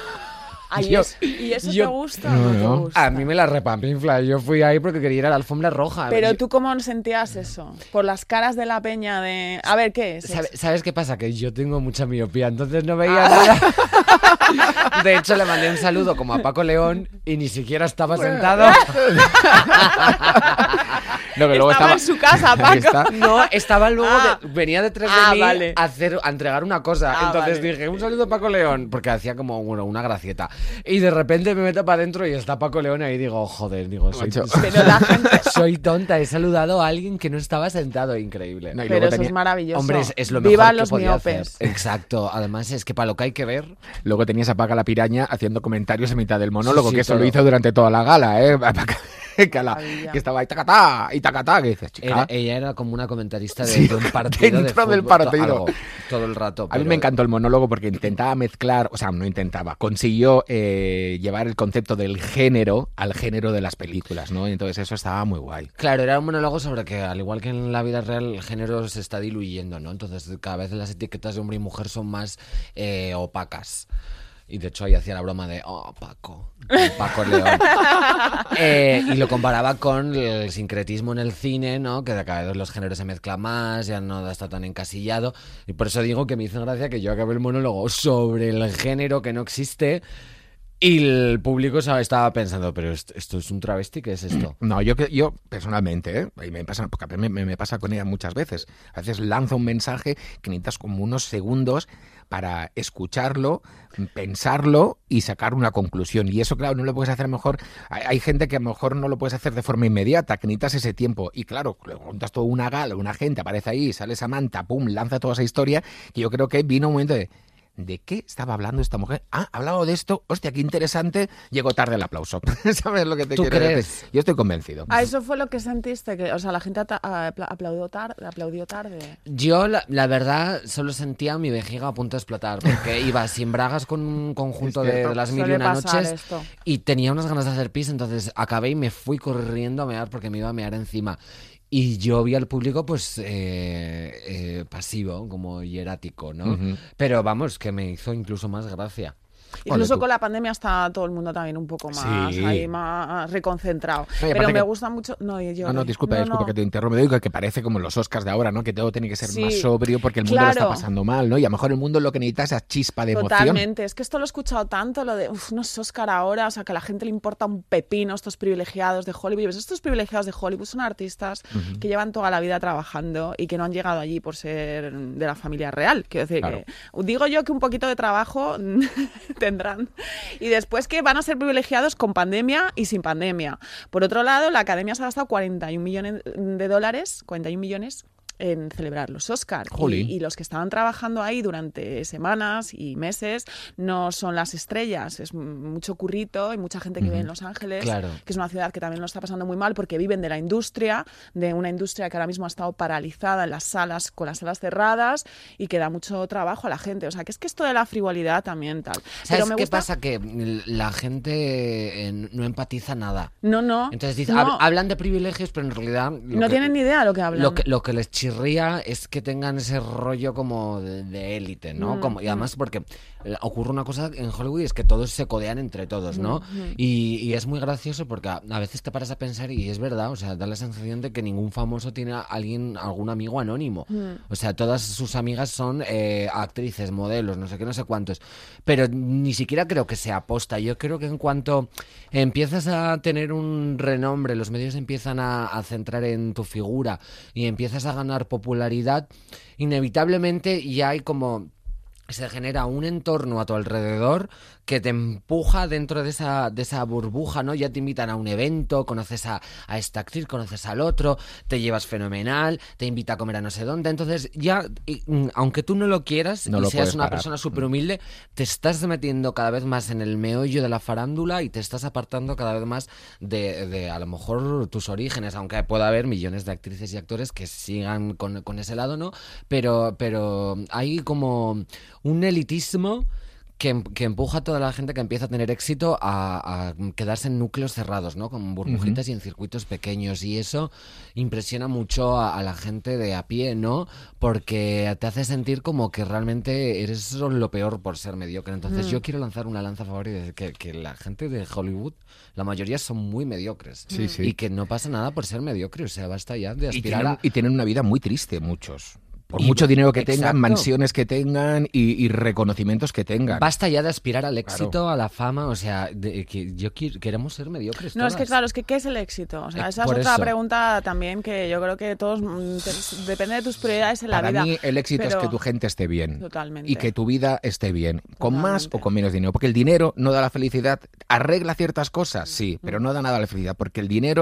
Ay, Yo- es- ¿Y eso yo- te gusta o No, no, no. te gusta? A mí me la repampinfla, yo fui ahí porque quería ir a la alfombra roja. Pero Yo- tú, ¿cómo sentías eso? Por las caras de la peña de... A ver, ¿qué es? ¿Sabe- ¿Sabes qué pasa? Que yo tengo mucha miopía, entonces no veía nada. De hecho, le mandé un saludo como a Paco León y ni siquiera estaba sentado. No, que luego Estaba estaba en su casa, Ahí Paco. está. No, estaba luego, Ah. de- venía detrás Ah, de mí vale. a, hacer, a entregar una cosa. Ah, Entonces vale. dije, un saludo a Paco León, porque hacía como bueno, una gracieta. Y de repente me meto para adentro y está Paco León ahí y digo, joder, digo, soy, Macho. Pero la gente... soy tonta, he saludado a alguien que no estaba sentado, increíble. No, y Pero luego eso tenía- es maravilloso. Hombre, es, es lo mejor Viva que los podía miopes. hacer. Exacto, además es que para lo que hay que ver... Luego tenías a Paca la Piraña haciendo comentarios en mitad del monólogo, Sí, sí, que eso lo todo. hizo durante toda la gala, ¿eh? Paca- que, a la- Maravilla. que estaba ahí tacatá y tacatá, que dices, chica. Era- ella era como una comentarista de, Sí, de un partido de dentro del fútbol, to- partido. algo. todo el rato. A mí pero... me encantó el monólogo porque intentaba mezclar, o sea, no intentaba, consiguió eh, llevar el concepto del género al género de las películas, ¿no? Entonces eso estaba muy guay. Claro, era un monólogo sobre que, al igual que en la vida real, el género se está diluyendo, ¿no? Entonces cada vez las etiquetas de hombre y mujer son más eh, opacas. Y de hecho ahí hacía la broma de, oh, Paco, Paco León. eh, y lo comparaba con el sincretismo en el cine, ¿no? Que de cada vez los géneros se mezclan más, ya no está tan encasillado. Y por eso digo que me hizo gracia que yo acabé el monólogo sobre el género que no existe. Y el público estaba pensando, pero esto, esto es un travesti, ¿qué es esto? No, yo yo personalmente, ¿eh? Y me pasa, porque me, me pasa con ella muchas veces. A veces lanzo un mensaje que necesitas como unos segundos para escucharlo, pensarlo y sacar una conclusión. Y eso, claro, no lo puedes hacer mejor. Hay, hay gente que a lo mejor no lo puedes hacer de forma inmediata, que necesitas ese tiempo. Y claro, le montas toda una gala, una gente aparece ahí, sale Samantha, pum, lanza toda esa historia. Y yo creo que vino un momento de... ¿de qué estaba hablando esta mujer? Ah, ha hablado de esto, hostia, qué interesante, llegó tarde el aplauso. ¿Sabes lo que te ¿Tú quiero crees? decir? Yo estoy convencido. Ah, eso fue lo que sentiste, que, o sea, la gente ata- apla- aplaudió, tar- aplaudió tarde. Yo, la, la verdad, solo sentía mi vejiga a punto de explotar, porque iba sin bragas con un conjunto Es de, cierto. de las mil y Suele una pasar noches esto. y tenía unas ganas de hacer pis, entonces acabé y me fui corriendo a mear porque me iba a mear encima. Y yo vi al público, pues, eh, eh, pasivo, como hierático, ¿no? Ujú. Pero vamos, que me hizo incluso más gracia. Incluso tú. con la pandemia está todo el mundo también un poco más, Sí. ahí más reconcentrado. y Pero aparte me que- gusta mucho... No, yo, No, no, disculpa, no, disculpa no. que te interrumpa. Digo que parece como los Oscars de ahora, ¿no? Que todo tiene que ser Sí, más sobrio porque el mundo lo está claro. pasando mal, ¿no? Y a lo mejor el mundo lo que necesita es esa chispa de emoción. Totalmente, es que esto lo he escuchado tanto, lo de, uff, no es Oscar ahora, o sea, que a la gente le importa un pepino estos privilegiados de Hollywood. Pues estos privilegiados de Hollywood son artistas Ujú. que llevan toda la vida trabajando y que no han llegado allí por ser de la familia real. Quiero decir Claro. que, digo yo que un poquito de trabajo tendrán. Y después que van a ser privilegiados con pandemia y sin pandemia. Por otro lado, la Academia se ha gastado cuarenta y un millones de dólares, cuarenta y un millones en celebrar los Oscars. Y, Jolín. y los que estaban trabajando ahí durante semanas y meses no son las estrellas, es mucho currito y mucha gente que vive en Los Ángeles, Claro. que es una ciudad que también lo está pasando muy mal porque viven de la industria, de una industria que ahora mismo ha estado paralizada en las salas, con las salas cerradas y que da mucho trabajo a la gente. O sea, que es que esto de la frivolidad también tal. ¿Sabes Pero me qué gusta... pasa? Que la gente eh, no empatiza nada. No, no. Entonces dice, no, hab- hablan de privilegios, pero en realidad... lo no que- tienen ni idea de lo que hablan. Lo que, lo que les chirría es que tengan ese rollo como de de élite, ¿no? Mm, Como, y además porque eh, ocurre una cosa en Hollywood y es que todos se codean entre todos, ¿no? Mm, Y, y es muy gracioso porque a, a veces te paras a pensar y es verdad, o sea, da la sensación de que ningún famoso tiene a alguien, algún amigo anónimo. Mm. O sea, todas sus amigas son eh, actrices, modelos, no sé qué, no sé cuántos. Pero ni siquiera creo que sea aposta. Yo creo que en cuanto empiezas a tener un renombre, los medios empiezan a, a centrar en tu figura y empiezas a ganar popularidad, inevitablemente ya hay como... se genera un entorno a tu alrededor que te empuja dentro de esa, de esa burbuja, ¿no? Ya te invitan a un evento, conoces a, a esta actriz, conoces al otro, te llevas fenomenal, te invita a comer a no sé dónde. Entonces ya, y, mm, aunque tú no lo quieras No y lo seas puedes una parar. persona súper humilde, te estás metiendo cada vez más en el meollo de la farándula y te estás apartando cada vez más de, de a lo mejor tus orígenes, aunque pueda haber millones de actrices y actores que sigan con, con ese lado, ¿no? Pero, pero hay como un elitismo que, que empuja a toda la gente que empieza a tener éxito a, a quedarse en núcleos cerrados, ¿no? Con burbujitas y en circuitos pequeños. Y eso impresiona mucho a, a la gente de a pie, ¿no? Porque te hace sentir como que realmente eres lo peor por ser mediocre. Entonces yo quiero lanzar una lanza a favor y decir que, que la gente de Hollywood, la mayoría son muy mediocres. Sí, sí. Y que no pasa nada por ser mediocre. O sea, basta ya de Y aspirar tienen, a... y tienen una vida muy triste, muchos. Por Y- mucho dinero que exacto. tengan, mansiones que tengan y, y reconocimientos que tengan. Basta ya de aspirar al éxito, Claro. a la fama, o sea, de, que yo quiero, queremos ser mediocres. No, es que todas. claro, es que ¿qué es el éxito? O sea, Eh, esa es por otra eso. pregunta también que yo creo que todos, mm, te- depende de tus prioridades en la Para vida. mí el éxito pero- es que tu gente esté bien. Totalmente. Y que tu vida esté bien, con más Totalmente. o con menos dinero. Porque el dinero no da la felicidad. ¿Arregla ciertas cosas? Sí, pero Mm. no da nada la felicidad. Porque el dinero,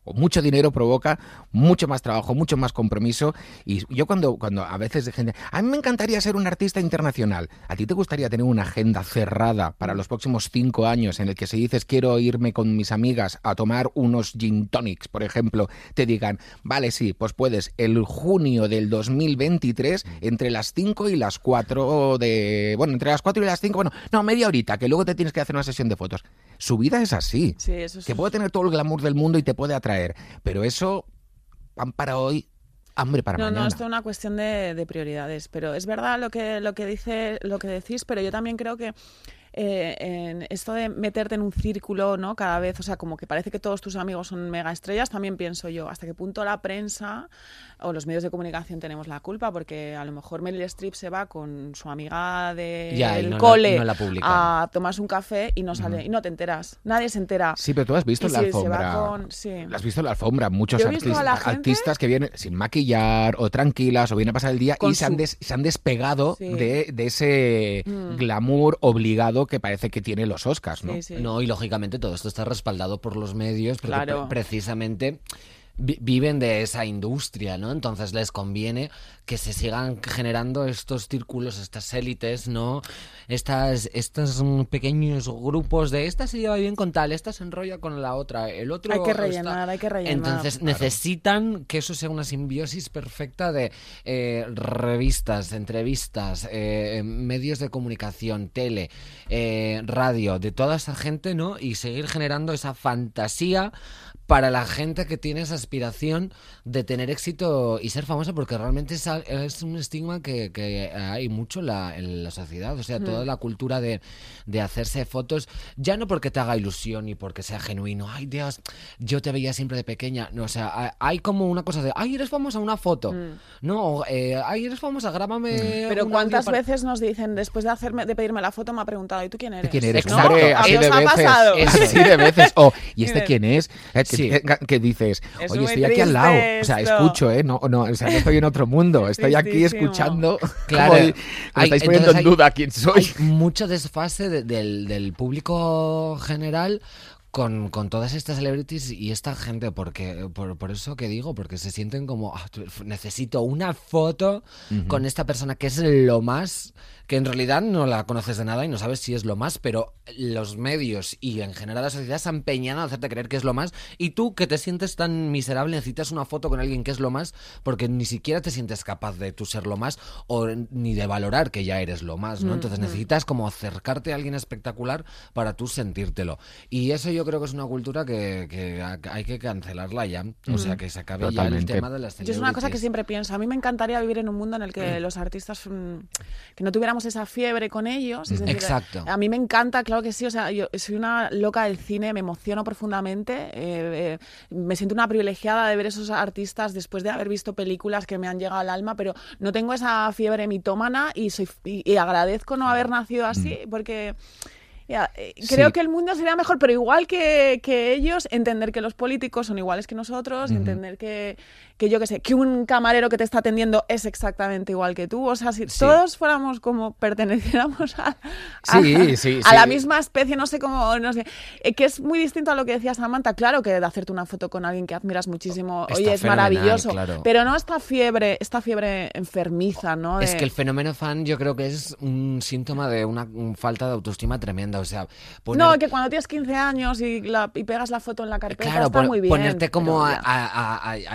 o mucho dinero provoca mucho más trabajo, mucho más compromiso. Y yo cuando, cuando a veces de gente, a mí me encantaría ser un artista internacional. ¿A ti te gustaría tener una agenda cerrada para los próximos cinco años en el que si dices quiero irme con mis amigas a tomar unos gin tonics, por ejemplo, te digan, vale, sí, pues puedes el junio del dos mil veintitrés entre las cinco y las cuatro de... Bueno, entre las cuatro y las cinco, bueno, no, media horita, que luego te tienes que hacer una sesión de fotos. Su vida es así. Sí, eso es... Que puede tener todo el glamour del mundo y te puede atraer, pero eso, pan para hoy, hambre para no, mañana. No, esto es una cuestión de, de prioridades, pero es verdad lo que, lo que dice, lo que decís, pero yo también creo que Eh, en esto de meterte en un círculo, ¿no? Cada vez, o sea, como que parece que todos tus amigos son mega estrellas, también pienso yo, hasta qué punto la prensa o los medios de comunicación tenemos la culpa, porque a lo mejor Meryl Streep se va con su amiga de, ya, del no, cole no, no la a tomarse un café y no sale, mm. y no te enteras, nadie se entera. Sí, pero tú has visto y la si alfombra. Con, sí. Has visto la alfombra, muchos artistas, gente... artistas que vienen sin maquillar o tranquilas o vienen a pasar el día y su... se, han des, se han despegado sí. de, de ese mm. glamour obligado que parece que tiene los Oscars, ¿no? Sí, sí. No, y lógicamente todo esto está respaldado por los medios, porque claro. pre- precisamente vi- viven de esa industria, ¿no? Entonces les conviene que se sigan generando estos círculos, estas élites, ¿no? Estas, estos pequeños grupos de esta se lleva bien con tal, esta se enrolla con la otra, el otro... Hay que rellenar, está... hay que rellenar. Entonces claro. necesitan que eso sea una simbiosis perfecta de eh, revistas, entrevistas, eh, medios de comunicación, tele, eh, radio, de toda esa gente, ¿no? Y seguir generando esa fantasía para la gente que tiene esa aspiración de tener éxito y ser famosa, porque realmente es, es un estigma que, que hay mucho en la, en la sociedad, o sea, mm. toda la cultura de, de hacerse fotos, ya no porque te haga ilusión y porque sea genuino, ay Dios, yo te veía siempre de pequeña, no, o sea, hay como una cosa de, ay, eres famosa, una foto, mm. no, eh, ay, eres famosa, grábame. Mm. Pero ¿cuántas para... veces nos dicen, después de hacerme de pedirme la foto, me ha preguntado, ¿y tú quién eres? ¿Quién eres? ¿No? Hombre, así de veces, pasado? así de veces, o, oh, ¿y este quién es? Eh, Sí. Que, que dices, es oye, estoy aquí al lado, esto. O sea, escucho, ¿eh? No, no, o sea, no estoy en otro mundo, estoy aquí escuchando. Claro, como, me estáis poniendo en hay, duda quién soy. Hay mucho desfase de, del, del público general con, con todas estas celebrities y esta gente, porque por, por eso que digo, porque se sienten como, oh, necesito una foto uh-huh. con esta persona que es lo más, que en realidad no la conoces de nada y no sabes si es lo más, pero los medios y en general la sociedad se han empeñado en hacerte creer que es lo más, y tú que te sientes tan miserable necesitas una foto con alguien que es lo más, porque ni siquiera te sientes capaz de tú ser lo más o ni de valorar que ya eres lo más, ¿no? Entonces necesitas como acercarte a alguien espectacular para tú sentírtelo, y eso yo Yo creo que es una cultura que, que hay que cancelarla ya. O sea, que se acabe Totalmente. ya el tema de las celebrities. Yo es una cosa que siempre pienso. A mí me encantaría vivir en un mundo en el que mm. los artistas, mmm, que no tuviéramos esa fiebre con ellos. Es decir, Exacto. A mí me encanta, claro que sí. O sea, yo soy una loca del cine, me emociono profundamente. Eh, eh, me siento una privilegiada de ver esos artistas después de haber visto películas que me han llegado al alma, pero no tengo esa fiebre mitómana y, soy, y, y agradezco no haber nacido así, mm. porque... Ya, eh, creo sí. que el mundo sería mejor, pero igual que, que ellos, entender que los políticos son iguales que nosotros, uh-huh. entender que, que yo qué sé, que un camarero que te está atendiendo es exactamente igual que tú. O sea, si sí. todos fuéramos como perteneciéramos a, a, sí, sí, a sí. la misma especie, no sé cómo, no sé, eh, que es muy distinto a lo que decía Samantha. Claro que de hacerte una foto con alguien que admiras muchísimo, está oye, es maravilloso, claro. pero no esta fiebre, esta fiebre enfermiza, ¿no? De... Es que el fenómeno fan yo creo que es un síntoma de una un falta de autoestima tremenda. O sea, poner... No, que cuando tienes quince años y, la, y pegas la foto en la carpeta claro, está pon, muy bien. Ponerte como a, ya. a, a, a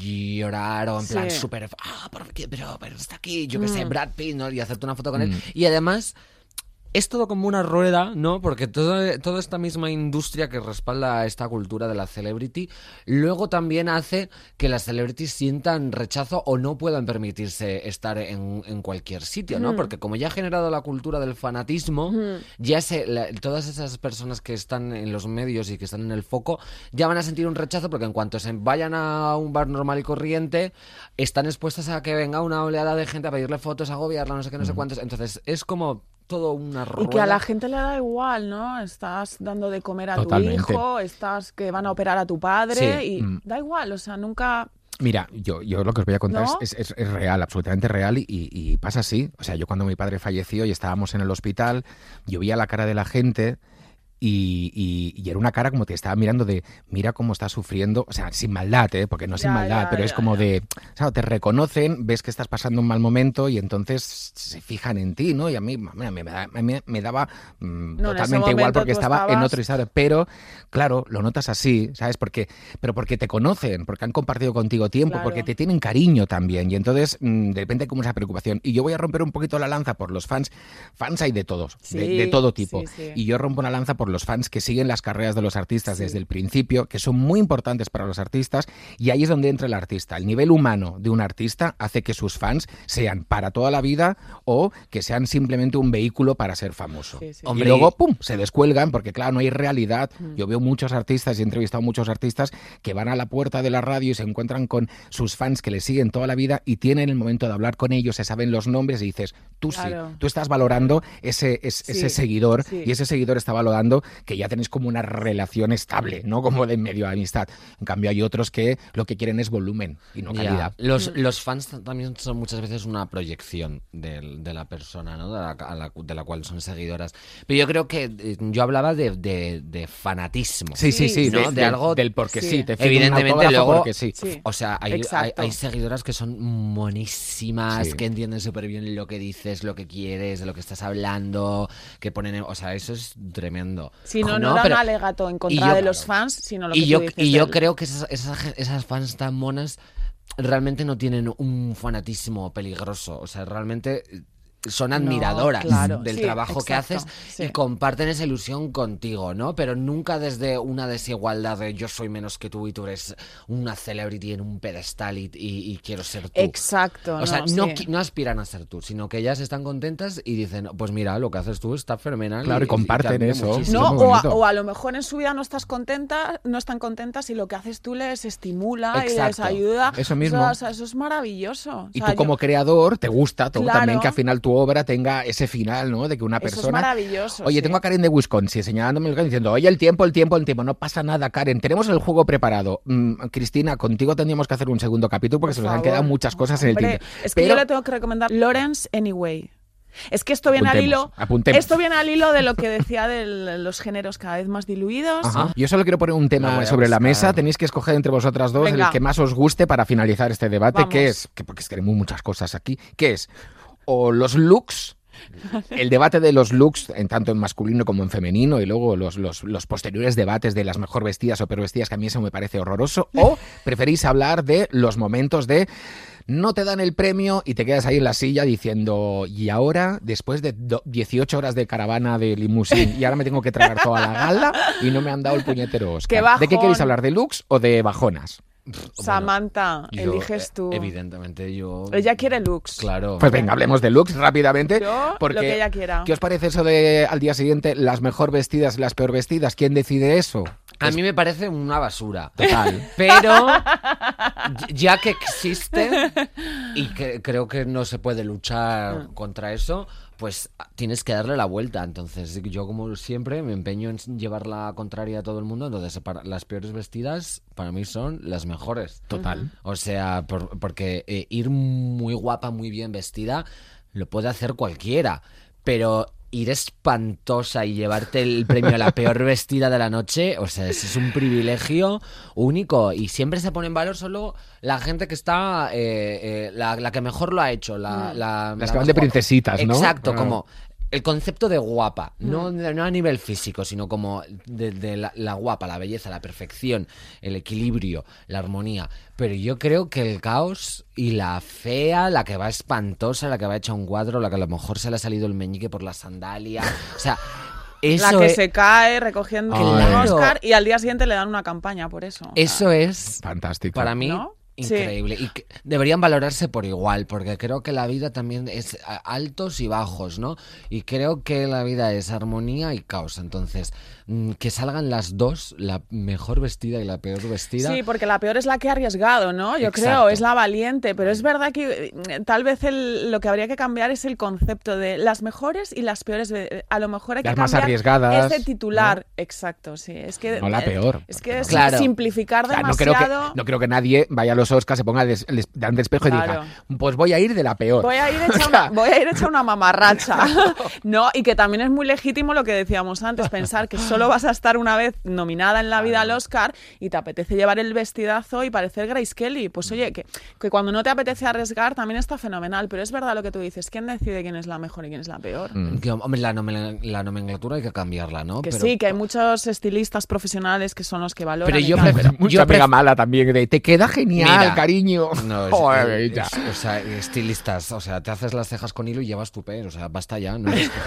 llorar o en sí. plan súper... Ah, pero, pero, pero está aquí, yo qué mm. sé, Brad Pitt, ¿no? Y hacerte una foto con mm. él. Y además... Es todo como una rueda, ¿no? Porque todo, toda esta misma industria que respalda esta cultura de la celebrity, luego también hace que las celebrities sientan rechazo o no puedan permitirse estar en, en cualquier sitio, ¿no? Mm. Porque como ya ha generado la cultura del fanatismo, mm. ya se, la, todas esas personas que están en los medios y que están en el foco, ya van a sentir un rechazo porque en cuanto se vayan a un bar normal y corriente, están expuestas a que venga una oleada de gente a pedirle fotos, a agobiarla, no sé qué, no mm. sé cuántos. Entonces es como... todo una rueda. Y que a la gente le da igual, ¿no? Estás dando de comer a Totalmente. tu hijo, estás que van a operar a tu padre sí. y mm. da igual, o sea, nunca... Mira, yo, yo lo que os voy a contar ¿No? es, es, es real, absolutamente real y, y pasa así. O sea, yo cuando mi padre falleció y estábamos en el hospital, yo veía la cara de la gente Y, y, y era una cara como te estaba mirando de, mira cómo está sufriendo, o sea, sin maldad, ¿eh? Porque no es sin Ya, maldad, ya, pero ya, es como ya. de, o sea, te reconocen, ves que estás pasando un mal momento y entonces se fijan en ti, ¿no? Y a mí, mira, me, da- me, me daba mm, No, en ese totalmente igual momento porque tú estaba en estabas- otro estado, pero claro, lo notas así, ¿sabes? Porque, pero porque te conocen, porque han compartido contigo tiempo, Claro. porque te tienen cariño también, y entonces mm, de repente hay como esa preocupación. Y yo voy a romper un poquito la lanza por los fans, fans hay de todos, de, Sí, de todo tipo, sí, sí. y yo rompo una lanza por los fans que siguen las carreras de los artistas Sí. desde el principio, que son muy importantes para los artistas, y ahí es donde entra el artista. El nivel humano de un artista hace que sus fans sean para toda la vida o que sean simplemente un vehículo para ser famoso. Sí, sí. Y Hombre, luego, ¡pum!, se descuelgan porque, claro, no hay realidad. Mm. Yo veo muchos artistas y he entrevistado a muchos artistas que van a la puerta de la radio y se encuentran con sus fans que les siguen toda la vida y tienen el momento de hablar con ellos, se saben los nombres y dices, tú Claro. sí, tú estás valorando ese, es- Sí, ese seguidor sí. y ese seguidor está valorando que ya tenéis como una relación estable, ¿no? Como de medio de amistad. En cambio hay otros que lo que quieren es volumen y no Ya. calidad. Los, los fans también son muchas veces una proyección del- de, la persona, ¿no? De la, a la- de la cual son seguidoras. Pero yo creo que eh, yo hablaba de, de- de fanatismo. Sí, sí, sí, Sí, de, ¿no? de- de algo- del porque sí, sí. te firmo un Evidentemente, autógrafo luego, porque sí. Sí. o sea, hay, hay, Exacto. hay seguidoras que son monísimas, Sí. que entienden súper bien lo que dices, lo que quieres, de lo que estás hablando, que ponen, o sea, eso es tremendo. Si no, no, No, da pero- un alegato en y contra yo- de los fans, sino lo que Y tú yo, dices y yo del- creo que esas, esas, esas fans tan monas realmente no tienen un fanatismo peligroso. O sea, realmente son No, admiradoras claro, del sí, trabajo que exacto, haces sí. y comparten esa ilusión contigo, ¿no? Pero nunca desde una desigualdad de yo soy menos que tú y tú eres una celebrity en un pedestal y, y- y quiero ser tú. Exacto. O sea, no, no, sí. qui- no aspiran a ser tú, sino que ellas están contentas y dicen, pues mira, lo que haces tú está fenomenal. Claro, y comparten te admiro eso. muchísimo. No, es muy o a, bonito. o a lo mejor en su vida no estás contenta, no están contentas y lo que haces tú les estimula y les Exacto. ayuda. Eso mismo. O sea, o sea, eso es maravilloso. Y O sea, tú como yo- creador te gusta todo Claro. también que al final tu obra tenga ese final, ¿no? De que una Eso es persona... maravilloso. Oye, sí. tengo a Karen de Wisconsin señalándome el diciendo, oye, el tiempo, el tiempo, el tiempo. No pasa nada, Karen. Tenemos el juego preparado. Mm, Cristina, contigo tendríamos que hacer un segundo capítulo porque Por se nos han favor. quedado muchas cosas en el Hombre, tiempo. es que Pero yo le tengo que recomendar Lawrence Anyway. Es que esto viene al Apuntemos, hilo. apuntemos. Esto viene al hilo de lo que decía de los géneros cada vez más diluidos. Ajá. Yo solo quiero poner un Lo tema voy a sobre la buscar. mesa. Tenéis que escoger entre vosotras dos Venga. el que más os guste para finalizar este debate, Vamos. que es, que porque es que tenemos muchas cosas aquí, que es o los looks, el debate de los looks, en tanto en masculino como en femenino, y luego los, los, los posteriores debates de las mejor vestidas o peor vestidas, que a mí eso me parece horroroso, o preferís hablar de los momentos de no te dan el premio y te quedas ahí en la silla diciendo, y ahora, después de do- dieciocho horas de caravana de limusín, y ahora me tengo que tragar toda la gala y no me han dado el puñetero Oscar. ¡Qué ¿De qué queréis bajón! hablar? ¿De looks o de bajonas? Samantha, Yo, eliges eh, tú. Evidentemente yo... Ella quiere looks. Claro. Pues venga, hablemos de looks rápidamente. Yo, porque, lo que ella quiera. ¿qué os parece eso de al día siguiente las mejor vestidas y las peor vestidas? ¿Quién decide eso? A mí me parece una basura. Total. Pero ya que existe y que creo que no se puede luchar contra eso, pues tienes que darle la vuelta. Entonces yo, como siempre, me empeño en llevar la contraria a todo el mundo. Entonces para las peores vestidas para mí son las mejores. Total. O sea, por- porque eh, ir muy guapa, muy bien vestida, lo puede hacer cualquiera. Pero ir espantosa y llevarte el premio a la peor vestida de la noche, o sea, ese es un privilegio único. Y siempre se pone en valor solo la gente que está, eh, eh, la, la que mejor lo ha hecho. La, la- Las la que van más de guapa. princesitas, ¿no? Exacto, Ah. como... El concepto de guapa, no, no a nivel físico, sino como de, de la, la guapa, la belleza, la perfección, el equilibrio, la armonía. Pero yo creo que el caos y la fea, la que va espantosa, la que va hecha un cuadro, la que a lo mejor se le ha salido el meñique por la sandalia, o sea, eso la que es, se cae recogiendo un Claro. Oscar y al día siguiente le dan una campaña por eso. eso es Fantástico. para mí ¿No? increíble. Y que deberían valorarse por igual, porque creo que la vida también es a- altos y bajos, ¿no? Y creo que la vida es armonía y caos. Entonces, mm, que salgan las dos, la mejor vestida y la peor vestida. Sí, porque la peor es la que ha arriesgado, ¿no? Yo Exacto. creo, es la valiente, pero es verdad que eh, tal vez el- lo que habría que cambiar es el concepto de las mejores y las peores. eh, A lo mejor hay Las que más cambiar arriesgadas, ese titular. Exacto, sí. Es que, No la eh, peor. Es que es Claro. simplificar O sea, no creo, que, demasiado. no creo que nadie vaya a los los Oscars se ponga des, des, delante del espejo Claro. y diga, pues voy a ir de la peor. Voy a ir hecha O sea, una, voy a ir hecha una mamarracha. No, y que también es muy legítimo lo que decíamos antes, pensar que solo vas a estar una vez nominada en la vida al Oscar y te apetece llevar el vestidazo y parecer Grace Kelly. Pues oye, que, que cuando no te apetece arriesgar también está fenomenal, pero es verdad lo que tú dices, ¿quién decide quién es la mejor y quién es la peor? Mm. Que, hombre, la, nomen- la nomenclatura hay que cambiarla, ¿no? Que Pero- sí, que hay muchos estilistas profesionales que son los que valoran. Pero y yo tal. prefiero- Mucha yo pega pref- mala también de te queda genial, Mira, cariño. No, es, Joder, es- ya. es- o sea, estilistas, o sea, te haces las cejas con hilo y llevas tu per, o sea, basta ya, no eres,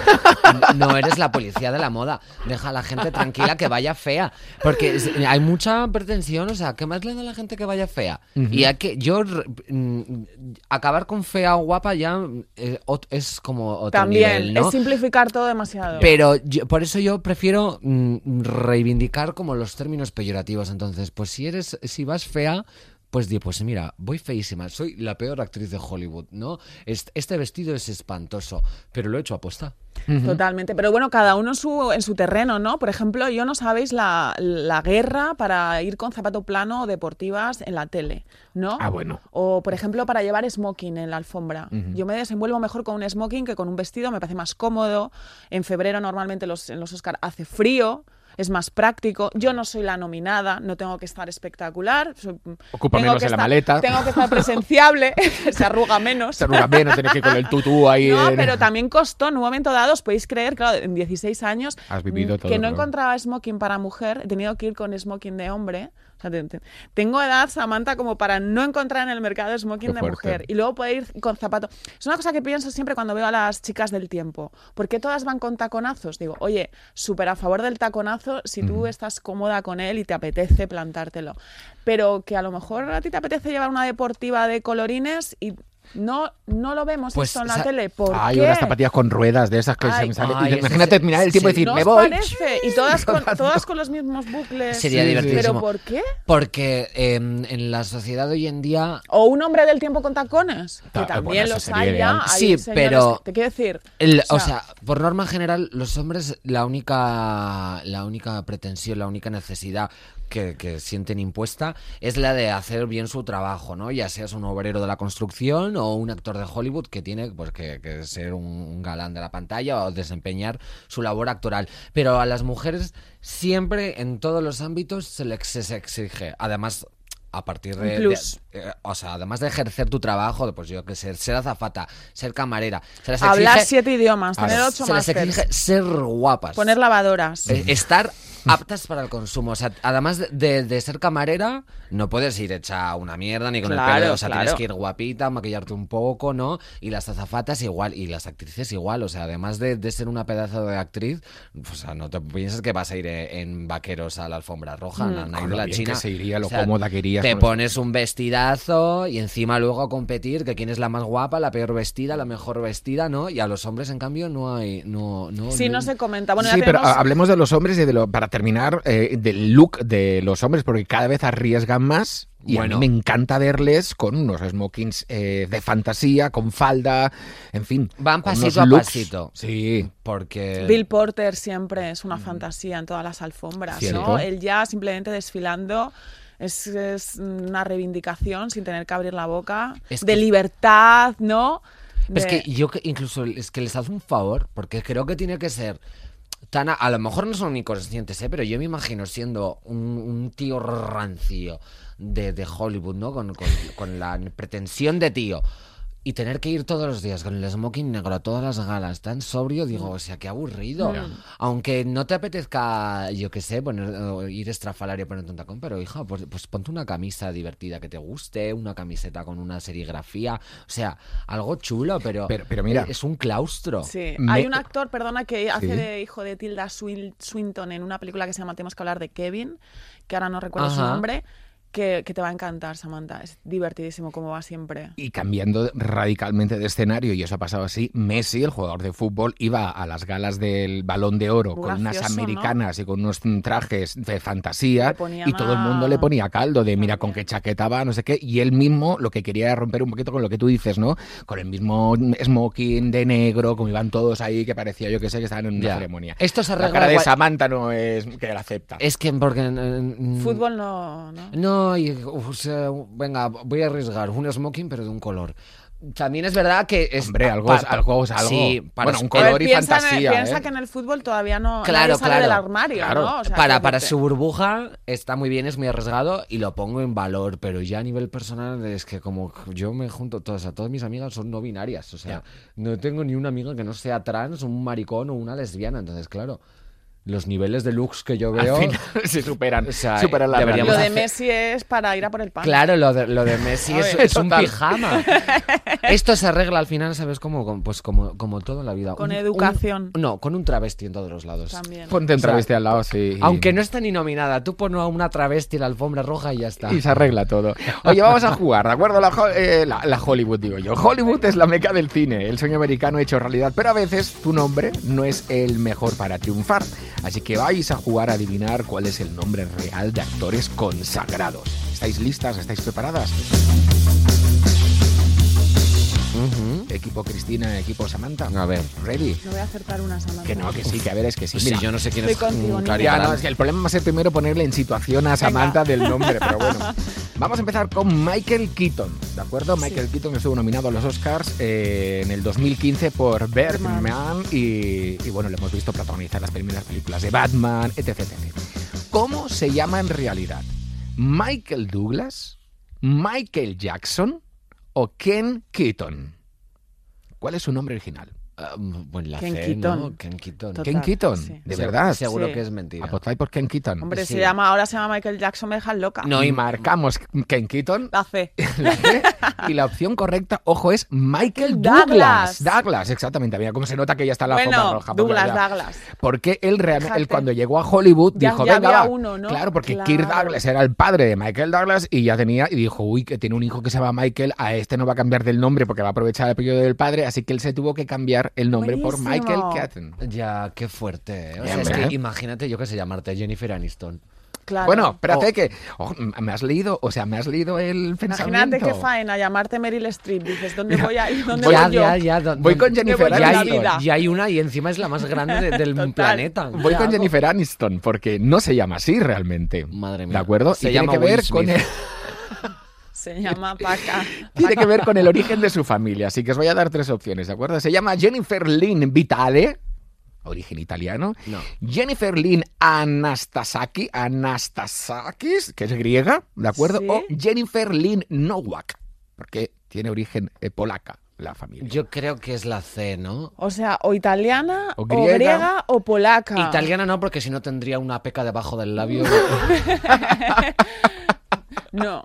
no eres la policía de la moda, deja a la gente tranquila que vaya fea, porque es- hay mucha pretensión, o sea, ¿qué más le da a la gente que vaya fea? Y hay que, yo, mm, acabar con fea o guapa ya eh, ot- es como otro También, nivel, ¿no? es simplificar todo demasiado. Pero yo- por eso yo prefiero mm, reivindicar como los términos peyorativos. Entonces, pues si eres, si vas fea, pues di, pues mira, voy feísima, soy la peor actriz de Hollywood, ¿no? Est- Este vestido es espantoso, pero lo he hecho aposta. Totalmente, pero bueno, cada uno en su, en su terreno, ¿no? Por ejemplo, yo no sabéis la, la guerra para ir con zapato plano o deportivas en la tele, ¿no? Ah, bueno. O, por ejemplo, para llevar smoking en la alfombra. Yo me desenvuelvo mejor con un smoking que con un vestido, me parece más cómodo. En febrero normalmente los, en los Oscar hace frío. Es más práctico. Yo no soy la nominada, no tengo que estar espectacular. Soy- Ocupa tengo menos que en la estar- maleta. Tengo que estar presenciable, se arruga menos. Se arruga menos, tienes que ir con el tutú ahí. No, en- pero también costó, en un momento dado, os podéis creer, claro, en dieciséis años, Has vivido mm, todo, que no claro. encontraba smoking para mujer, he tenido que ir con smoking de hombre. O sea, te- te- tengo edad, Samantha, como para no encontrar en el mercado smoking Qué de fuerte. mujer. Y luego poder ir con zapato. Es una cosa que pienso siempre cuando veo a las chicas del tiempo. ¿Por qué todas van con taconazos? Digo, oye, súper a favor del taconazo si tú estás cómoda con él y te apetece plantártelo. Pero que a lo mejor a ti te apetece llevar una deportiva de colorines y no, no lo vemos Pues, esto en la sa- tele. ¿Por Hay qué? unas zapatillas con ruedas de esas que Ay, se me salen. ay, Y eso imagínate sí, terminar el tiempo y sí. decir, ¿No me os voy. parece? Y todas con, Rodando. todas con los mismos bucles. Sería Sí, sí. divertidísimo. ¿Pero por qué? Porque eh, en la sociedad de hoy en día O un hombre del tiempo con tacones, que Ah, también bueno, eso los sería hay ideal. ya. Hay Sí, señores pero- que- te quiero decir. El- o sea, por norma general, los hombres, la única, la única pretensión, la única necesidad que, que sienten impuesta es la de hacer bien su trabajo, ¿no? Ya seas un obrero de la construcción o un actor de Hollywood que tiene pues que, que ser un, un galán de la pantalla o desempeñar su labor actoral. Pero a las mujeres siempre, en todos los ámbitos, se les se les exige. Además, a partir de, Un plus. de- eh, o sea, además de ejercer tu trabajo, pues yo que sé, ser azafata, ser camarera, se les Hablar exige- siete idiomas, Claro. tener ocho se les másters, exige ser guapas. poner lavadoras. Eh, estar aptas para el consumo. O sea, además de, de- de ser camarera, no puedes ir hecha una mierda ni con el Claro, pelo. O sea, claro. tienes que ir guapita, maquillarte un poco, ¿no? Y las azafatas igual, y las actrices igual. O sea, además de, de ser una pedazo de actriz, o sea, no te piensas que vas a ir eh, en vaqueros a la alfombra roja, Mm. na- na- Con de lo la bien China. que se iría, lo O sea, cómoda que irías Te con- pones un vestidazo y encima luego a competir, que quién es la más guapa, la peor vestida, la mejor vestida, ¿no? Y a los hombres, en cambio, no hay... No, no, Sí, no se comenta. Bueno, sí, ya pero tenemos- ha- hablemos de los hombres y de lo, para terminar, eh, del look de los hombres, porque cada vez arriesgan más. Y Bueno. a mí me encanta verles con unos smokings eh, de fantasía, con falda, en fin. Van con unos pasito a looks- pasito. Sí. Porque... Bill Porter siempre es una fantasía en todas las alfombras, Cierto. ¿no? Él ya simplemente desfilando es, es una reivindicación sin tener que abrir la boca, Es de que- libertad, ¿no? Es De- que yo que incluso es que les hace un favor, porque creo que tiene que ser tan... A, a lo mejor no son ni conscientes, ¿eh? Pero yo me imagino siendo un, un tío rancio de, de Hollywood, ¿no? Con, con, con la pretensión de tío. Y tener que ir todos los días con el smoking negro a todas las galas, tan sobrio, digo, o sea, qué aburrido. Mm. Aunque no te apetezca, yo qué sé, poner, o ir estrafalario y ponerte un tacón, pero hija, pues, pues ponte una camisa divertida que te guste, una camiseta con una serigrafía, o sea, algo chulo, pero, Pero- pero mira. es un claustro. Sí, Me- hay un actor, perdona, que hace Sí. de hijo de Tilda Swin- Swinton en una película que se llama Tenemos que hablar de Kevin, que ahora no recuerdo su Ajá. nombre, que, que te va a encantar, Samantha. Es divertidísimo como va siempre. Y cambiando radicalmente de escenario, y eso ha pasado así, Messi, el jugador de fútbol, iba a las galas del Balón de Oro Muy con unas gracioso, americanas y con unos trajes de fantasía, Le ponía y todo el mundo más- le ponía caldo de mira con También. qué chaqueta va, no sé qué, y él mismo lo que quería era romper un poquito con lo que tú dices, ¿no? Con el mismo smoking de negro, como iban todos ahí, que parecía, yo que sé, que estaban en una Ya. ceremonia. Esto se La arregla cara de igual- Samantha no es que la acepta. Es que porque... mm, Fútbol no, no. No, no, y, uf, o sea, venga, voy a arriesgar un smoking, pero de un color. También es verdad que es... Hombre, algo pa- es algo, es algo. Sí, para, bueno, un A color ver, y piensa, en- fantasía, piensa ¿eh? que en el fútbol todavía no Claro, nadie sale claro. del armario, Claro. ¿no? O sea, para, quiero para decirte. su burbuja está muy bien, es muy arriesgado y lo pongo en valor, pero ya a nivel personal es que como yo me junto todas, a todas mis amigas son no binarias, o sea, no tengo ni una amiga que no sea trans, un maricón o una lesbiana, entonces claro, los niveles de looks que yo Al veo... final se superan, O sea, superan la deberíamos Lo realidad. de hacer- Messi es para ir a por el pan. Claro, lo de, lo de Messi A es, ver, es un total. pijama. Esto se arregla al final, ¿sabes cómo? Como- Pues como, como todo en la vida. Con Un- educación. un- no, con un travesti en todos los lados. También. Ponte un O sea, travesti al lado, sí. y- Aunque no esté ni nominada, tú pon a una travesti en la alfombra roja y ya está. Y se arregla todo. Oye, vamos a jugar, ¿de acuerdo? La, ho- eh, la- la Hollywood, digo yo. Hollywood es la meca del cine, el sueño americano hecho realidad. Pero a veces tu nombre no es el mejor para triunfar. Así que vais a jugar a adivinar cuál es el nombre real de actores consagrados. ¿Estáis listas? ¿Estáis preparadas? Ujú. Equipo Cristina, equipo Samantha. A ver. ¿Ready? No voy a acertar una Samantha. Que no, que sí, que a ver, es que sí. Pues Mira, sí, yo no sé quién Estoy es. contigo, mm, niña. Cari Ya, Grant. no, es que el problema va a ser primero ponerle en situación a Samantha del nombre, pero bueno. Vamos a empezar con Michael Keaton, ¿de acuerdo? Sí. Michael Keaton estuvo nominado a los Oscars eh, en el dos mil quince por Birdman y, y bueno, lo hemos visto protagonizar las primeras películas de Batman, etc, etcétera. ¿Cómo se llama en realidad? ¿Michael Douglas, Michael Jackson o Ken Keaton? ¿Cuál es su nombre original? Ah, bueno, la Ken C, Keaton. ¿no? Ken Keaton. Total, Ken Keaton, sí. de Se- verdad. Seguro Sí. que es mentira. Apostáis por Ken Keaton. Hombre, Sí. se llama, ahora se llama Michael Jackson, me dejan loca. No, y y- marcamos Ken Keaton. La C. La C, y la opción correcta, ojo, es Michael Douglas. Douglas. Douglas, exactamente. Mira cómo se nota que ya está en la alfombra Bueno, roja. porque Douglas, ya- Douglas. Porque él realmente, él Fíjate. cuando llegó a Hollywood Ya- dijo, ya venga, había va". uno, ¿no? Claro, porque Claro. Kirk Douglas era el padre de Michael Douglas y ya tenía, y dijo, uy, que tiene un hijo que se llama Michael, a este no va a cambiar del nombre porque va a aprovechar el apellido del padre, así que él se tuvo que cambiar el nombre por Buenísimo. Michael Keaton. Ya, qué fuerte. ¿eh? O Bien, sea, es ¿eh? que imagínate yo que sé llamarte Jennifer Aniston. Claro. Bueno, espérate Oh. que oh, me has leído, o sea, me has leído el pensamiento. Imagínate qué faena llamarte Meryl Streep. Dices, ¿dónde voy a ir? ¿Dónde Voy- voy ya, yo? ya, ya. don- Voy don- con Jennifer voy y con la Aniston. vida. hay, y hay una y encima es la más grande de- del Total. planeta. Voy ¿Qué con hago? Jennifer Aniston porque no se llama así realmente. Madre mía. ¿De acuerdo? Se y tiene llama que ver Will con Smith. el, Se llama Paca. tiene que ver con el origen de su familia, así que os voy a dar tres opciones, ¿de acuerdo? Se llama Jennifer Lynn Vitale, origen italiano. No. Jennifer Lynn Anastasaki, Anastasakis, que es griega, ¿de acuerdo? Sí. O Jennifer Lynn Nowak, porque tiene origen eh, polaca la familia. Yo creo que es la C, ¿no? O sea, o italiana, O o griega. griega, o polaca. Italiana no, porque si no tendría una peca debajo del labio. No.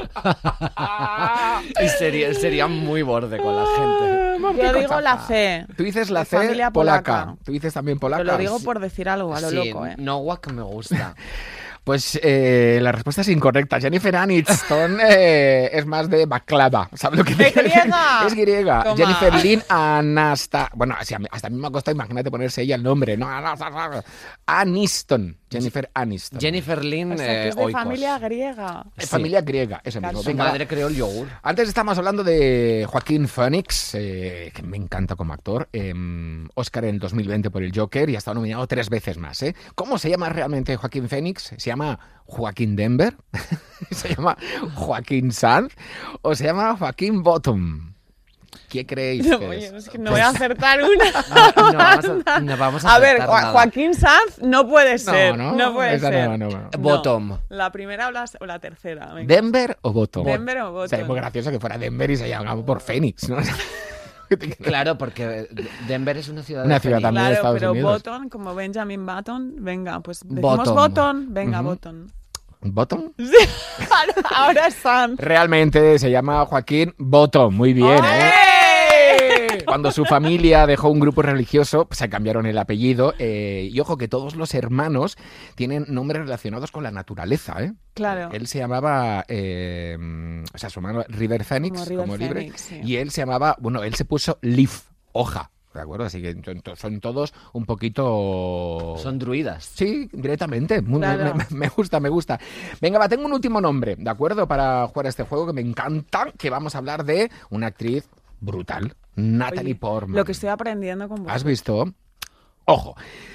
y sería, sería muy borde con la gente. Yo digo la C. Tú dices la de C familia polaca. polaca. Tú dices también polaca. Pero lo digo por decir algo, a lo Sí, loco, ¿eh? Nowak me gusta. Pues eh, la respuesta es incorrecta. Jennifer Aniston eh, es más de baklava. ¿Sabes lo que ¿Es te griega? Es griega. Toma. Jennifer Lynn Anasta... Bueno, así a mí- hasta a mí me ha costado, imagínate ponerse ella el nombre. No, Aniston. Jennifer Aniston. Jennifer Lynn O sea, que eh, es de Oikos. familia griega. Eh, sí. Familia griega, eso mismo. Claro. Su Venga, madre creó el yogur. antes estamos hablando de Joaquín Phoenix, eh, que me encanta como actor. Eh, Oscar en el dos mil veinte por el Joker y ha estado nominado tres veces más. ¿eh? ¿Cómo se llama realmente Joaquín Phoenix? ¿Se llama Joaquín Denver? ¿Se llama Joaquín Sanz? ¿O se llama Joaquín Bottom? ¿Qué creéis No, que oye, es? es que no voy a acertar una. No, no vamos a, no vamos a A ver, acertar Jo- nada. Joaquín Sanz no puede ser. No, No, no, puede esa ser. no, no, no. Bottom. La primera o la, o la tercera. venga. ¿Denver o Bottom? Denver o Bottom. Sería muy gracioso que fuera Denver y se llamaba por Phoenix, ¿no? Claro, porque Denver es una ciudad Una de ciudad Phoenix. también de Claro, Estados pero Unidos. Button, como Benjamin Button, venga, pues decimos Bottom. Button, venga, Ujú. Button. ¿Bottom? Sí, claro, ahora es Sanz. Realmente se llama Joaquín Bottom. Muy bien, ¿eh? ¡Olé! Cuando su familia dejó un grupo religioso, pues, se cambiaron el apellido. eh, y ojo que todos los hermanos tienen nombres relacionados con la naturaleza, ¿eh? Claro. Él se llamaba, eh, o sea, su hermano River Phoenix, Como como, River libre. Phoenix, sí. Y él se llamaba, bueno, él se puso Leaf, hoja, ¿de acuerdo? Así que to- to- son todos un poquito... Son druidas. Sí, directamente. Muy- Claro. me, me gusta, me gusta. Venga, va, tengo un último nombre, ¿de acuerdo? Para jugar a este juego que me encanta, que vamos a hablar de una actriz brutal, Natalie Oye, Portman. Lo que estoy aprendiendo con vos. ¿Has visto? Ojo.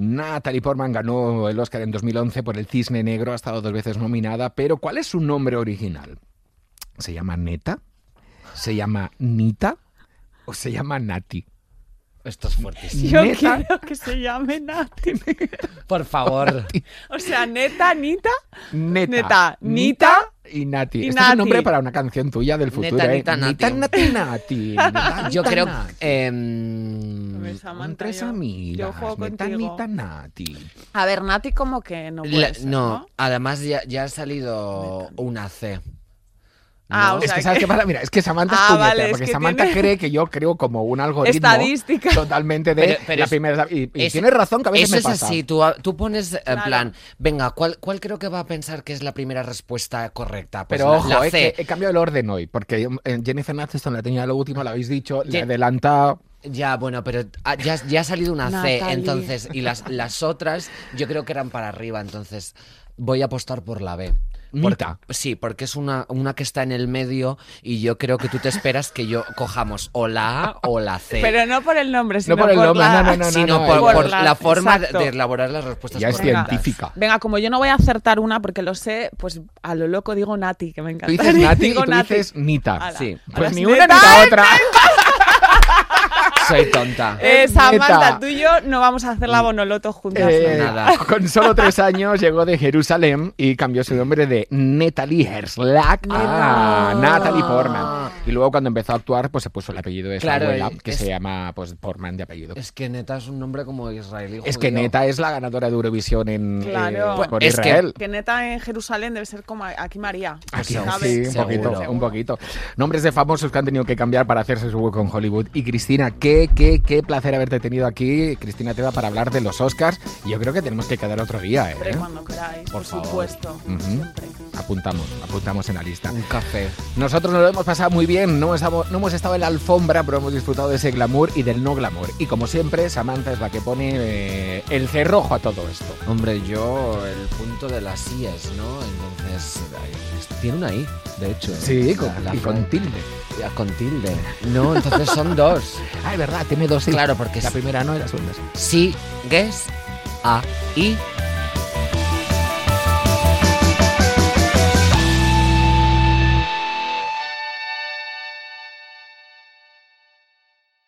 Natalie Portman ganó el Oscar en dos mil once por El Cisne Negro, ha estado dos veces nominada, pero ¿cuál es su nombre original? ¿Se llama Neta? ¿Se llama Nita? ¿O se llama Nati? Esto es fuertísimo. Yo ¿Neta? quiero que se llame Nati. Por favor. O sea, neta, Nita, Neta. Neta, Nita y Nati. y Este es Nati. un nombre para una canción tuya del futuro. Neta, ¿eh? Nita, Nati. Nita, Nati, Nati. Nita, Yo Nita, creo Nati. que... em, Pues, Samantha, Tres yo- amigas. yo juego Neta, contigo. Nita, Nati. A ver, Nati como que no puede la- ser, no, ¿no? además ya, ya ha salido una C. Ah, ¿no? o Es sea que, ¿sabes que- qué pasa? Mira, es que Samantha Ah, es puñetera, vale, es porque que Samantha tiene- cree que yo creo como un algoritmo Estadística. totalmente de Pero- pero la es- primera... Y, y es- tienes razón que a veces Eso me es pasa. así, tú, tú pones en Claro. plan, venga, ¿cuál, ¿cuál creo que va a pensar que es la primera respuesta correcta? Pues Pero la- ojo, la eh, C. que he cambiado el orden hoy, porque eh, Jennifer Aniston la tenía lo último, la habéis dicho, le he Jen- adelantado... Ya, bueno, pero ah, ya, ya ha salido una C, Natalie. entonces, y las, las otras yo creo que eran para arriba, entonces voy a apostar por la B. Porque- Nita. sí, porque es una, una que está en el medio y yo creo que tú te esperas que yo cojamos o la A o la C. Pero no por el nombre, sino por el nombre, la... no, no, no, sino no, por, igual. por la- la forma de, exacto. de elaborar las respuestas Ya es correctas. científica. Venga, como yo no voy a acertar una porque lo sé, pues a lo loco digo Nati, que me Tú encanta. dices Nati y Digo tú Nati. dices Nita. Ala. Sí. A Pues las ni una ni neta. la otra. Soy tonta. Eh, Neta. Samantha, tú y yo no vamos a hacer la Bonoloto juntas. Eh, ¿no? Nada. Con solo tres años llegó de Jerusalén y cambió su nombre de Natalie Herslack a Ah. Natalie Portman. Y luego cuando empezó a actuar, pues se puso el apellido de su Claro, abuela, y- que es- se llama pues Portman de apellido. Es que Neta es un nombre como israelí. Es que judío. Neta es la ganadora de Eurovisión en, Claro. eh, Pues por es que- Israel. Que neta en Jerusalén debe ser como aquí María. Aquí, Seguro. ¿sabes? sí, un Seguro. poquito, Seguro. un poquito. Nombres de famosos que han tenido que cambiar para hacerse su hueco en Hollywood. Y Cristina, qué, qué, qué placer haberte tenido aquí. Cristina Teva para hablar de los Oscars. Y yo creo que tenemos que quedar otro día, ¿eh? Hombre, cuando queráis, por, Por favor. supuesto. Ujú. Siempre. Apuntamos, apuntamos en la lista. Un café. Nosotros nos lo hemos pasado muy bien, no hemos, no hemos estado en la alfombra, pero hemos disfrutado de ese glamour y del no glamour. Y como siempre, Samantha es la que pone eh, el cerrojo a todo esto. Hombre, yo el punto de las IES, ¿no? Entonces, ahí- tiene una I, de hecho. Sí, con, La- la y con fra- tilde. Ya, con tilde. No, entonces son dos. Ah, es verdad, tiene dos sí. Claro, porque La es- primera no y la segunda sí. Sí, guess, A, I,